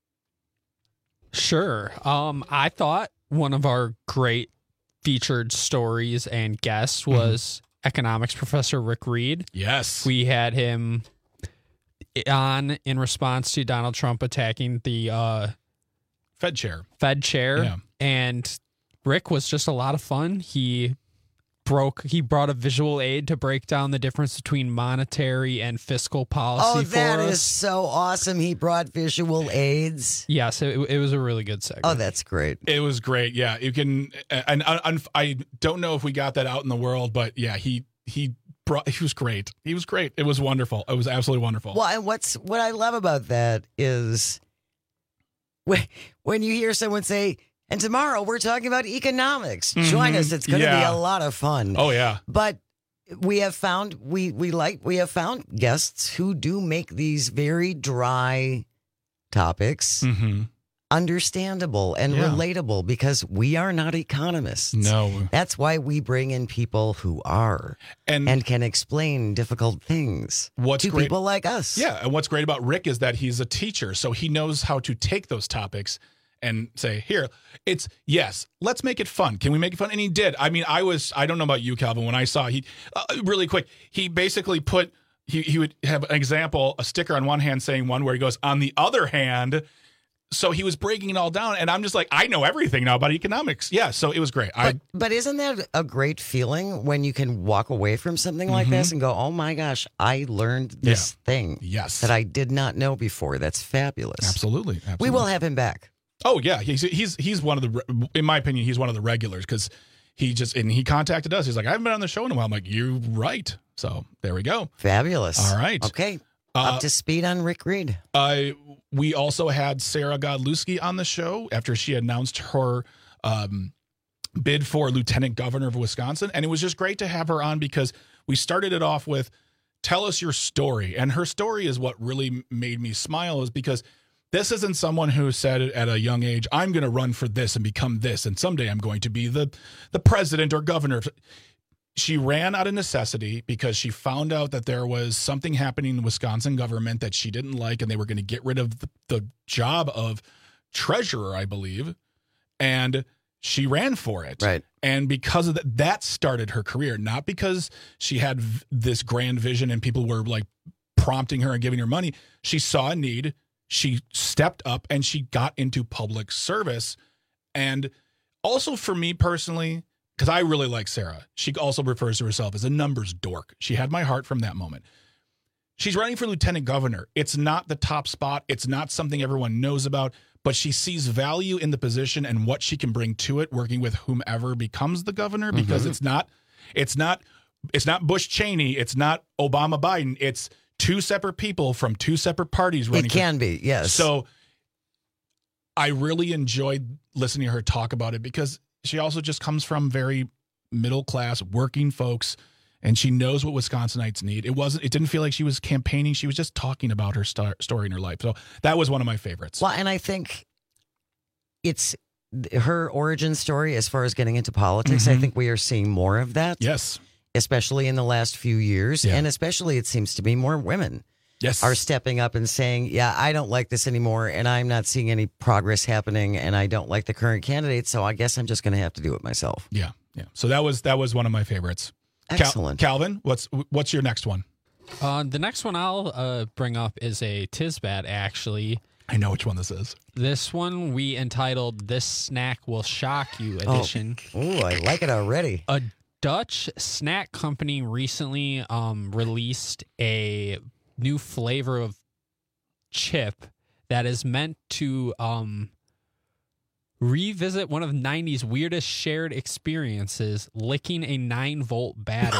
Sure. I thought one of our great featured stories and guests was economics professor Rick Reed. Yes. We had him on in response to Donald Trump attacking the Fed chair. Yeah. And Rick was just a lot of fun. He brought a visual aid to break down the difference between monetary and fiscal policy for us. Oh, that is so awesome. He brought visual aids. Yes, it was a really good segment. Oh, that's great. It was great. Yeah, you can, and I don't know if we got that out in the world, but yeah, he was great. He was great. It was wonderful. It was absolutely wonderful. Well, and what I love about that is when you hear someone say, and tomorrow we're talking about economics. Join us. It's going to be a lot of fun. Oh, yeah. But we have found we have found guests who do make these very dry topics understandable and relatable, because we are not economists. No. That's why we bring in people who are and can explain difficult things to people like us. Yeah, and what's great about Rick is that he's a teacher, so he knows how to take those topics and say, here, let's make it fun. Can we make it fun? And he did. I mean, I don't know about you, Calvin, when I saw, really quick, he basically he would have an example, a sticker on one hand saying one where he goes, on the other hand. So he was breaking it all down. And I'm just like, I know everything now about economics. Yeah, so it was great. But isn't that a great feeling when you can walk away from something like this and go, oh my gosh, I learned this thing that I did not know before. That's fabulous. Absolutely. We will have him back. Oh yeah, he's one of the, in my opinion, he's one of the regulars, because he contacted us. He's like, I haven't been on the show in a while. I'm like, you're right. So there we go. Fabulous. All right. Okay. Up to speed on Rick Reed. We also had Sarah Godlewski on the show after she announced her bid for lieutenant governor of Wisconsin, and it was just great to have her on, because we started it off with, tell us your story, and her story is what really made me smile, is because this isn't someone who said at a young age, I'm going to run for this and become this, and someday I'm going to be the president or governor. She ran out of necessity because she found out that there was something happening in the Wisconsin government that she didn't like, and they were going to get rid of the job of treasurer, I believe, and she ran for it. Right. And because of that started her career, not because she had this grand vision and people were like prompting her and giving her money. She saw a need. She stepped up and she got into public service. And also for me personally, because I really like Sarah, she also refers to herself as a numbers dork. She had my heart from that moment. She's running for lieutenant governor. It's not the top spot. It's not something everyone knows about, but she sees value in the position and what she can bring to it, working with whomever becomes the governor, because it's not Bush Cheney. It's not Obama Biden. It's two separate people from two separate parties running. It can be, yes. So I really enjoyed listening to her talk about it, because she also just comes from very middle class working folks, and she knows what Wisconsinites need. It didn't feel like she was campaigning. She was just talking about her story in her life. So that was one of my favorites. Well, and I think it's her origin story as far as getting into politics. I think we are seeing more of that. Yes. Especially in the last few years. Yeah. And especially it seems to be more women yes. are stepping up and saying, yeah, I don't like this anymore, and I'm not seeing any progress happening, and I don't like the current candidate, so I guess I'm just going to have to do it myself. Yeah. Yeah. So that was one of my favorites. Excellent. Calvin, what's your next one? The next one I'll bring up is a Tisbat, actually. I know which one this is. This one we entitled This Snack Will Shock You edition. Oh, I like it already. A Dutch snack company recently released a new flavor of chip that is meant to revisit one of 90's weirdest shared experiences, licking a 9-volt battery.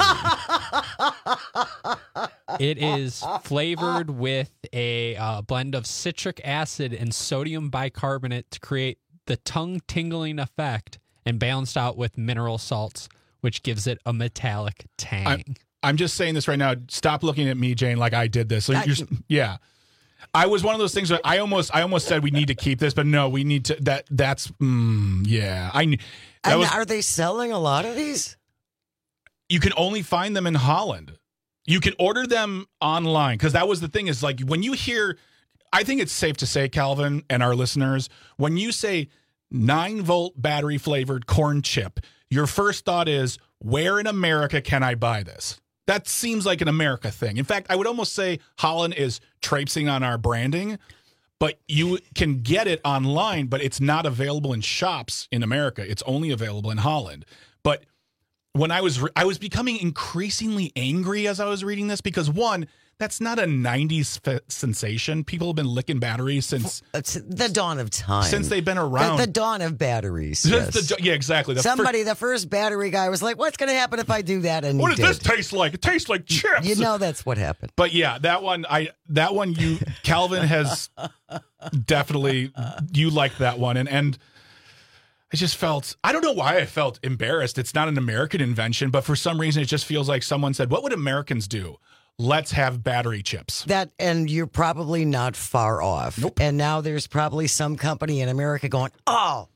It is flavored with a blend of citric acid and sodium bicarbonate to create the tongue-tingling effect, and balanced out with mineral salts, which gives it a metallic tang. I'm just saying this right now. Stop looking at me, Jane, like I did this. So yeah. I was one of those things that I almost said we need to keep this, but no, we need to. Yeah. Are they selling a lot of these? You can only find them in Holland. You can order them online, because that was the thing, is like when you hear, I think it's safe to say, Calvin and our listeners, when you say 9-volt battery flavored corn chip, your first thought is, where in America can I buy this? That seems like an America thing. In fact, I would almost say Holland is traipsing on our branding, but you can get it online, but it's not available in shops in America. It's only available in Holland. But when I was becoming increasingly angry as I was reading this because, one, that's not a 90s sensation. People have been licking batteries since the dawn of time. Since they've been around. The dawn of batteries. Yes. Yeah, exactly. The first battery guy was like, what's going to happen if I do that? And what does this taste like? It tastes like chips. You know that's what happened. But yeah, Calvin has definitely, you like that one. And I just felt, I don't know why I felt embarrassed. It's not an American invention, but for some reason it just feels like someone said, what would Americans do? Let's have battery chips. And you're probably not far off. Nope. And now there's probably some company in America going, that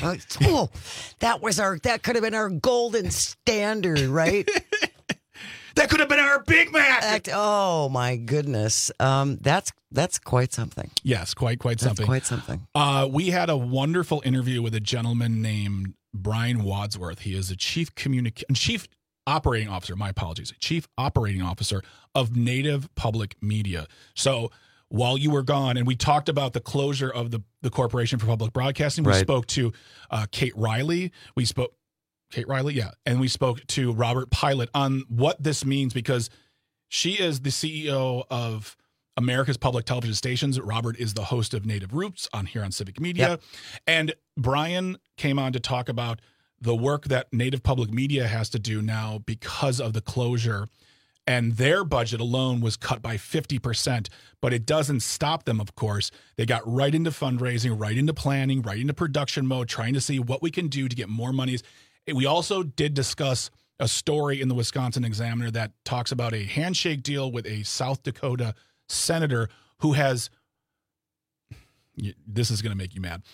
could have been our golden standard, right? That could have been our Big Mac. Oh my goodness. That's quite something. Yes, quite something. Quite something. We had a wonderful interview with a gentleman named Brian Wadsworth. He is a chief operating officer, my apologies, chief operating officer of Native Public Media. So while you were gone, and we talked about the closure of the Corporation for Public Broadcasting, we spoke to Kate Riley. And we spoke to Robert Pilot on what this means, because she is the CEO of America's Public Television Stations. Robert is the host of Native Roots here on Civic Media. Yep. And Brian came on to talk about the work that Native Public Media has to do now because of the closure, and their budget alone was cut by 50%, but it doesn't stop them, of course. They got right into fundraising, right into planning, right into production mode, trying to see what we can do to get more monies. We also did discuss a story in the Wisconsin Examiner that talks about a handshake deal with a South Dakota senator who has, this is going to make you mad,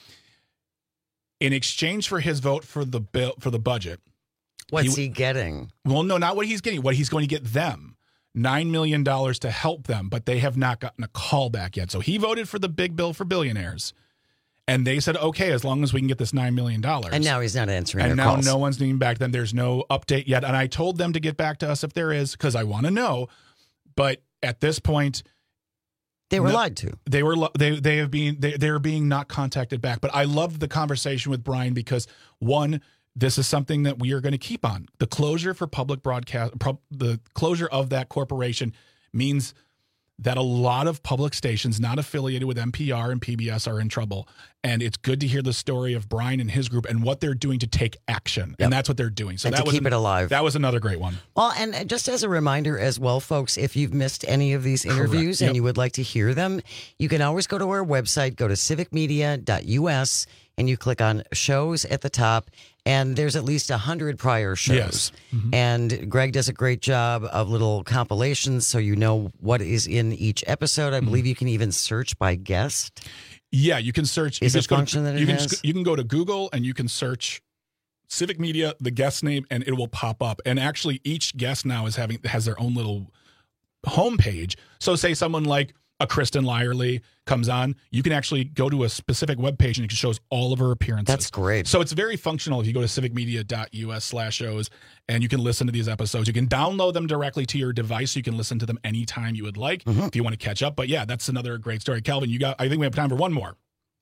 in exchange for his vote for the bill, for the budget. What's he getting? Well, no, not what he's getting. What he's going to get them, $9 million to help them, but they have not gotten a call back yet. So he voted for the big bill for billionaires, and they said, okay, as long as we can get this $9 million. And now he's not answering their calls. And now no one's getting back. Then there's no update yet. And I told them to get back to us if there is, because I want to know. But at this point, they were lied to. They're being not contacted back. But I loved the conversation with Brian because, one, this is something that we are going to keep on. The closure for public broadcast, the closure of that corporation means that a lot of public stations not affiliated with NPR and PBS are in trouble. And it's good to hear the story of Brian and his group and what they're doing to take action. Yep. And that's what they're doing. So and that to keep it alive. That was another great one. Well, and just as a reminder as well, folks, if you've missed any of these interviews and you would like to hear them, you can always go to our website, go to civicmedia.us, and you click on shows at the top. And there's at least 100 prior shows. Yes. Mm-hmm. And Greg does a great job of little compilations so you know what is in each episode. I believe you can even search by guest. Yeah, you can search. Is it function that it has? You can go to Google and you can search Civic Media, the guest name, and it will pop up. And actually, each guest now has their own little homepage. So say someone like a Kristen Lyerly comes on, you can actually go to a specific webpage and it shows all of her appearances. That's great. So it's very functional. If you go to civicmedia.us/shows and you can listen to these episodes, you can download them directly to your device. You can listen to them anytime you would like if you want to catch up. But yeah, that's another great story. Calvin, I think we have time for one more.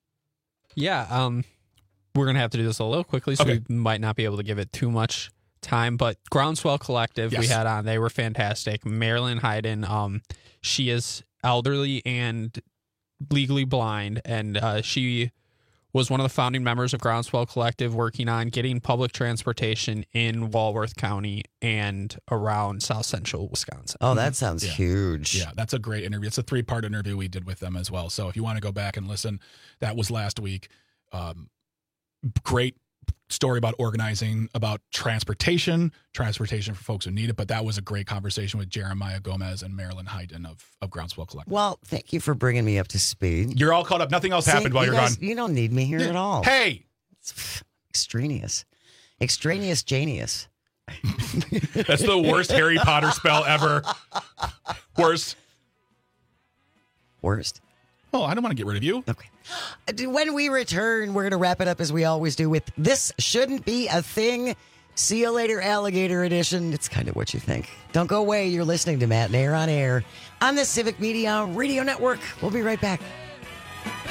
Yeah. We're going to have to do this a little quickly, so we might not be able to give it too much time, but Groundswell Collective we had on, they were fantastic. Marilyn Hayden, she is elderly and legally blind, and she was one of the founding members of Groundswell Collective, working on getting public transportation in Walworth County and around South Central Wisconsin. Oh, that sounds huge. Yeah, that's a great interview. It's a 3-part interview we did with them as well. So if you want to go back and listen, that was last week. Great story about organizing, about transportation for folks who need it. But that was a great conversation with Jeremiah Gomez and Marilyn Hayden of Groundswell Collective. Well, thank you for bringing me up to speed. You're all caught up. Nothing else happened while you're gone. You don't need me here at all. Hey! It's extraneous. Extraneous genius. That's the worst Harry Potter spell ever. Worst. Oh, I don't want to get rid of you. Okay. When we return, we're going to wrap it up as we always do with This Shouldn't Be a Thing. See you later, Alligator Edition. It's kind of what you think. Don't go away. You're listening to Matt and Air on Air on the Civic Media Radio Network. We'll be right back.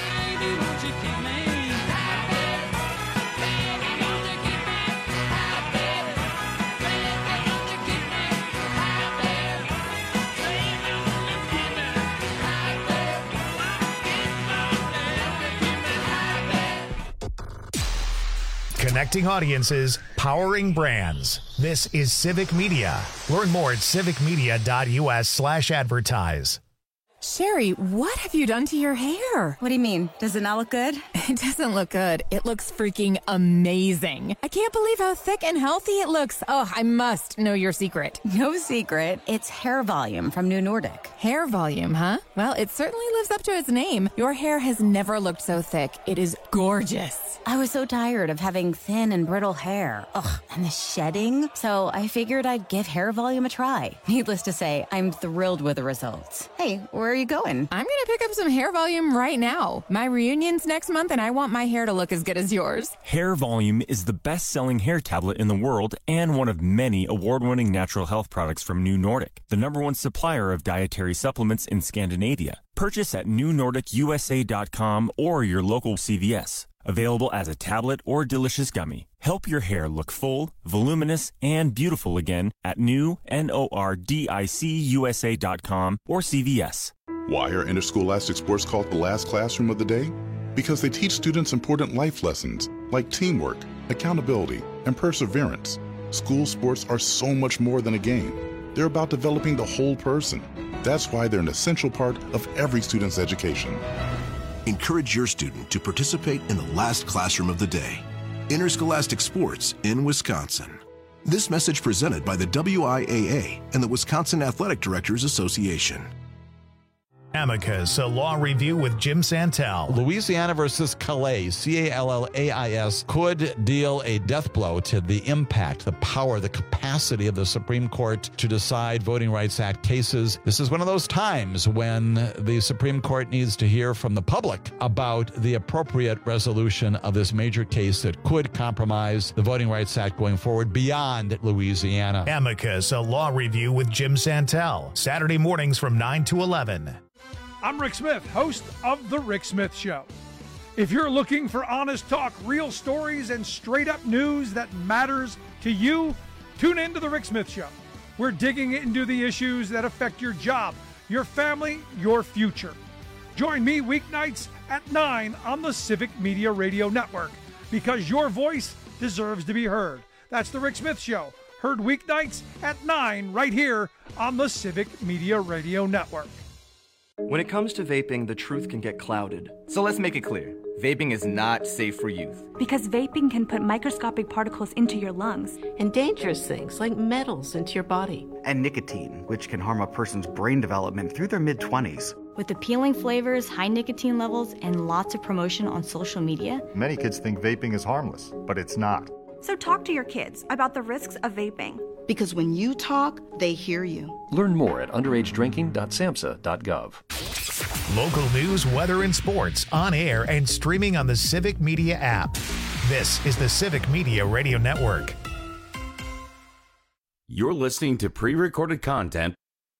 Connecting audiences, powering brands. This is Civic Media. Learn more at civicmedia.us/advertise. Sherry, what have you done to your hair? What do you mean? Does it not look good? It doesn't look good. It looks freaking amazing. I can't believe how thick and healthy it looks. Oh, I must know your secret. No secret. It's hair volume from New Nordic. Hair volume, huh? Well, it certainly lives up to its name. Your hair has never looked so thick. It is gorgeous. I was so tired of having thin and brittle hair. Ugh, and the shedding. So I figured I'd give hair volume a try. Needless to say, I'm thrilled with the results. Hey, where are you going? I'm going to pick up some hair volume right now. My reunion's next month and I want my hair to look as good as yours. Hair Volume is the best-selling hair tablet in the world and one of many award-winning natural health products from New Nordic, the #1 supplier of dietary supplements in Scandinavia. Purchase at newnordicusa.com or your local CVS. Available as a tablet or delicious gummy. Help your hair look full, voluminous, and beautiful again at newnordicusa.com or CVS. Why are interscholastic sports called the last classroom of the day? Because they teach students important life lessons like teamwork, accountability, and perseverance. School sports are so much more than a game. They're about developing the whole person. That's why they're an essential part of every student's education. Encourage your student to participate in the last classroom of the day. Interscholastic Sports in Wisconsin. This message presented by the WIAA and the Wisconsin Athletic Directors Association. Amicus, a law review with Jim Santel. Louisiana versus Calais, Callais, could deal a death blow to the impact, the power, the capacity of the Supreme Court to decide Voting Rights Act cases. This is one of those times when the Supreme Court needs to hear from the public about the appropriate resolution of this major case that could compromise the Voting Rights Act going forward beyond Louisiana. Amicus, a law review with Jim Santel. Saturday mornings from 9 to 11. I'm Rick Smith, host of The Rick Smith Show. If you're looking for honest talk, real stories, and straight-up news that matters to you, tune in to The Rick Smith Show. We're digging into the issues that affect your job, your family, your future. Join me weeknights at 9 on the Civic Media Radio Network, because your voice deserves to be heard. That's The Rick Smith Show, heard weeknights at 9 right here on the Civic Media Radio Network. When it comes to vaping, the truth can get clouded. So let's make it clear. Vaping is not safe for youth. Because vaping can put microscopic particles into your lungs. And dangerous things like metals into your body. And nicotine, which can harm a person's brain development through their mid-20s. With appealing flavors, high nicotine levels, and lots of promotion on social media. Many kids think vaping is harmless, but it's not. So talk to your kids about the risks of vaping. Because when you talk, they hear you. Learn more at underagedrinking.samhsa.gov. Local news, weather, and sports on air and streaming on the Civic Media app. This is the Civic Media Radio Network. You're listening to pre-recorded content.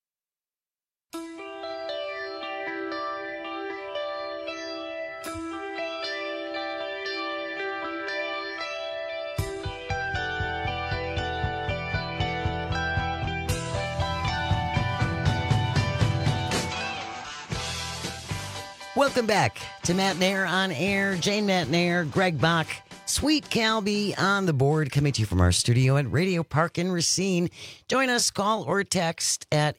Welcome back to Matt Nair on air. Jane Matt Nair, Greg Bach, Sweet Calby on the board, coming to you from our studio at Radio Park in Racine. Join us, call or text at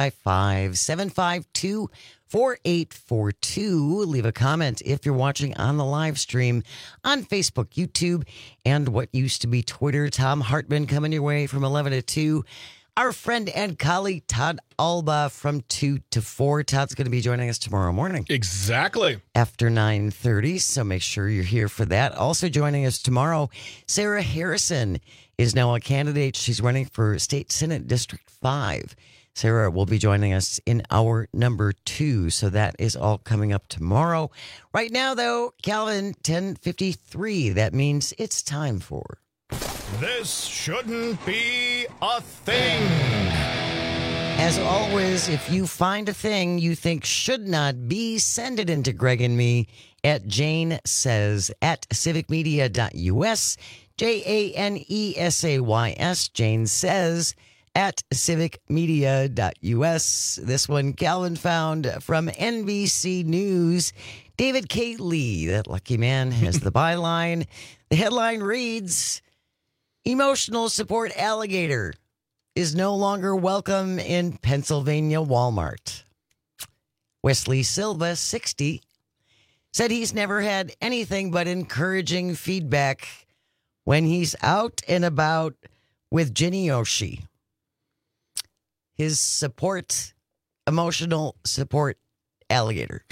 855-752-4842. Leave a comment if you're watching on the live stream on Facebook, YouTube, and what used to be Twitter. Tom Hartman coming your way from 11 to 2. Our friend and colleague Todd Alba from 2 to 4. Todd's going to be joining us tomorrow morning. Exactly. After 9:30, so make sure you're here for that. Also joining us tomorrow, Sarah Harrison is now a candidate. She's running for State Senate District 5. Sarah will be joining us in hour number 2, so that is all coming up tomorrow. Right now, though, Calvin, 10:53. That means it's time for... This shouldn't be a thing. As always, if you find a thing you think should not be, send it into Greg and me at Jane Says at civicmedia.us. JANESAYS. Jane Says at civicmedia.us. This one Calvin found from NBC News. David K. Lee, that lucky man, has the byline. The headline reads, Emotional support alligator is no longer welcome in Pennsylvania Walmart. Wesley Silva, 60, said he's never had anything but encouraging feedback when he's out and about with Ginny Yoshi. His emotional support alligator.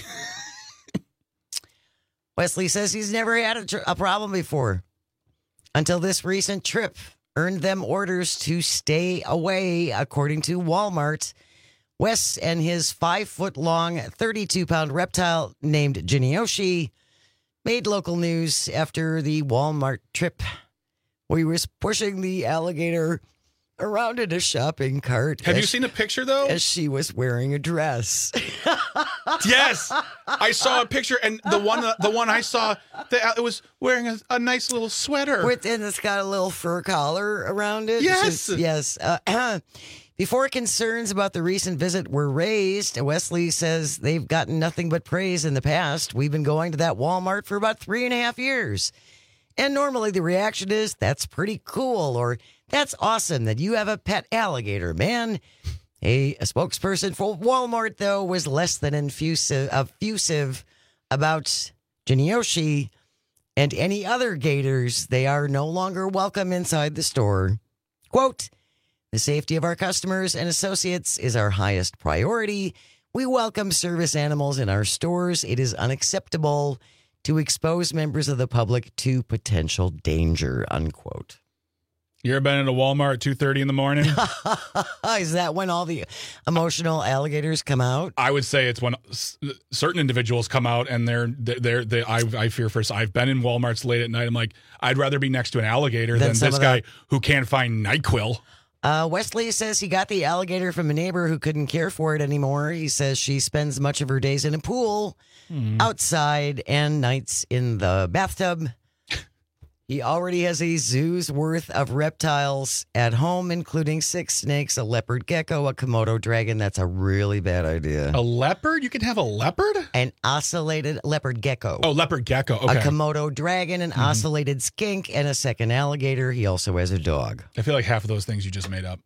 Wesley says he's never had a problem before until this recent trip earned them orders to stay away, according to Walmart. Wes and his 5-foot-long, 32-pound reptile named Ginny Yoshi made local news after the Walmart trip, where he was pushing the alligator around in a shopping cart. Have you seen a picture, though? As she was wearing a dress. Yes, I saw a picture, and the one I saw, it was wearing a nice little sweater. And it's got a little fur collar around it. Yes. Yes. Before concerns about the recent visit were raised, Wesley says they've gotten nothing but praise in the past. We've been going to that Walmart for about 3.5 years. And normally the reaction is, that's pretty cool, or that's awesome that you have a pet alligator, man. A spokesperson for Walmart, though, was less than effusive about Ginny Yoshi and any other gators. They are no longer welcome inside the store. Quote, the safety of our customers and associates is our highest priority. We welcome service animals in our stores. It is unacceptable to expose members of the public to potential danger, unquote. You ever been at a Walmart at 2:30 in the morning? Is that when all the emotional alligators come out? I would say it's when certain individuals come out and I fear for. I've been in Walmarts late at night. I'm like, I'd rather be next to an alligator than this guy who can't find NyQuil. Wesley says he got the alligator from a neighbor who couldn't care for it anymore. He says she spends much of her days in a pool, outside, and nights in the bathtub. He already has a zoo's worth of reptiles at home, including 6 snakes, a leopard gecko, a Komodo dragon. That's a really bad idea. A leopard? You can have a leopard? An ocellated leopard gecko. Oh, leopard gecko. Okay. A Komodo dragon, an ocellated skink, and a second alligator. He also has a dog. I feel like half of those things you just made up.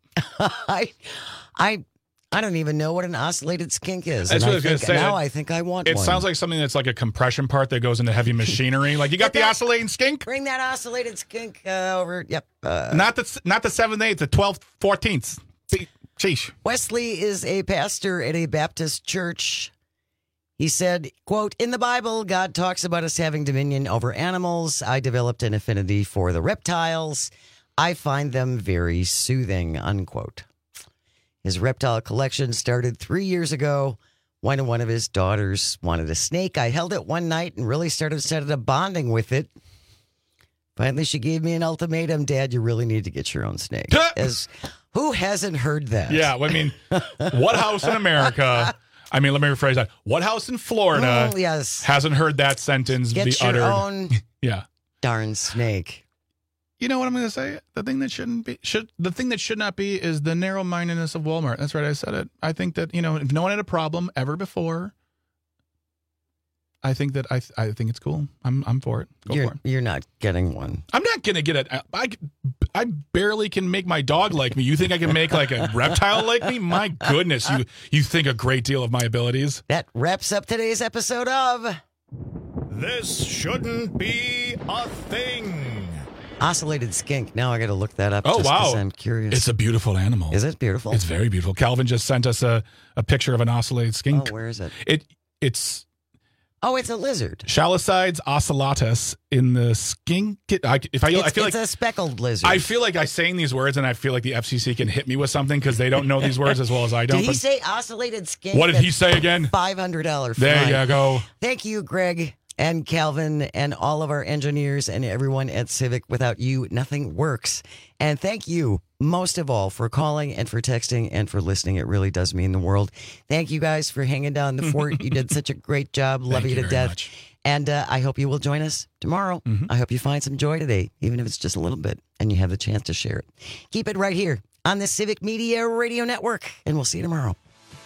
I don't even know what an ocellated skink is. That's what I was going to say. Now I think I want one. It sounds like something that's like a compression part that goes into heavy machinery. Like, you got the oscillating skink? Bring that oscillated skink over. Yep. Not the 7th, 8th, the 12th, 14th. Sheesh. Wesley is a pastor at a Baptist church. He said, quote, in the Bible, God talks about us having dominion over animals. I developed an affinity for the reptiles. I find them very soothing, unquote. His reptile collection started 3 years ago when one of his daughters wanted a snake. I held it one night and really started bonding with it. Finally, she gave me an ultimatum. Dad, you really need to get your own snake. Who hasn't heard that? Yeah, I mean, what house in America? I mean, let me rephrase that. What house in Florida hasn't heard that sentence be uttered? Get your own darn snake. You know what I'm going to say? The thing that should not be is the narrow-mindedness of Walmart. That's right, I said it. I think that, if no one had a problem ever before, I think it's cool. I'm for it. Go for it. You're not getting one. I'm not going to get it. I barely can make my dog like me. You think I can make like a reptile like me? My goodness, you think a great deal of my abilities. That wraps up today's episode of This Shouldn't Be a Thing. Oscillated skink. Now I got to look that up. Oh, just wow. I'm curious. It's a beautiful animal. Is it beautiful? It's very beautiful. Calvin just sent us a picture of an oscillated skink. Oh, where is it? It's a lizard. Chalicydes ocellatus in the skink. It's a speckled lizard. I feel like I'm saying these words, and I feel like the FCC can hit me with something because they don't know these words as well as I don't. Did he say oscillated skink? What did he say again? $500 fine. There you go. Thank you, Greg and Calvin and all of our engineers and everyone at Civic. Without you, nothing works. And thank you, most of all, for calling and for texting and for listening. It really does mean the world. Thank you guys for hanging down the fort. You did such a great job. Love you to death. Much. And I hope you will join us tomorrow. I hope you find some joy today, even if it's just a little bit, and you have the chance to share it. Keep it right here on the Civic Media Radio Network, and we'll see you tomorrow.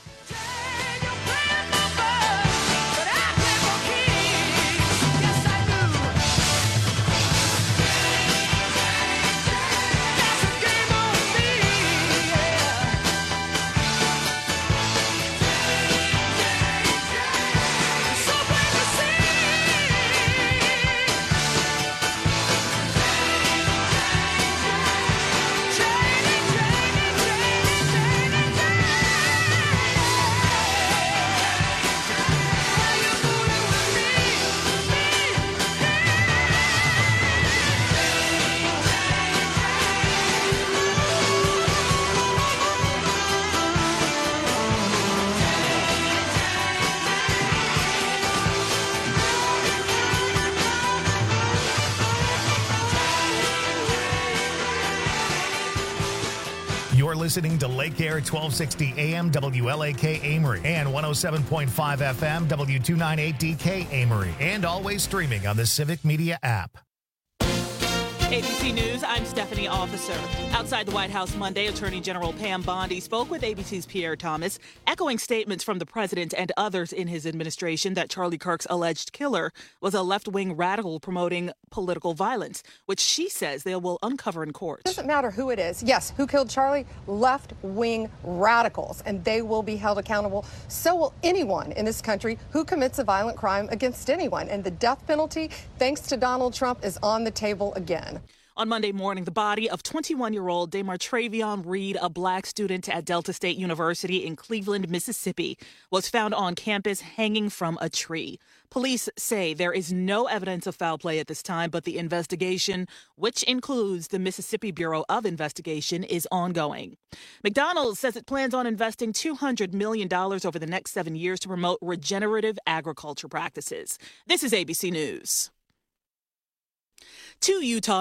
You're listening to Lake Air 1260 AM WLAK Amory and 107.5 FM W298DK Amory, and always streaming on the Civic Media app. ABC News, I'm Stephanie Officer. Outside the White House Monday, Attorney General Pam Bondi spoke with ABC's Pierre Thomas, echoing statements from the president and others in his administration that Charlie Kirk's alleged killer was a left-wing radical promoting political violence, which she says they will uncover in court. It doesn't matter who it is. Yes, who killed Charlie? Left-wing radicals, and they will be held accountable. So will anyone in this country who commits a violent crime against anyone. And the death penalty, thanks to Donald Trump, is on the table again. On Monday morning, the body of 21-year-old Damar Travion Reed, a black student at Delta State University in Cleveland, Mississippi, was found on campus hanging from a tree. Police say there is no evidence of foul play at this time, but the investigation, which includes the Mississippi Bureau of Investigation, is ongoing. McDonald's says it plans on investing $200 million over the next 7 years to promote regenerative agriculture practices. This is ABC News. Two Utah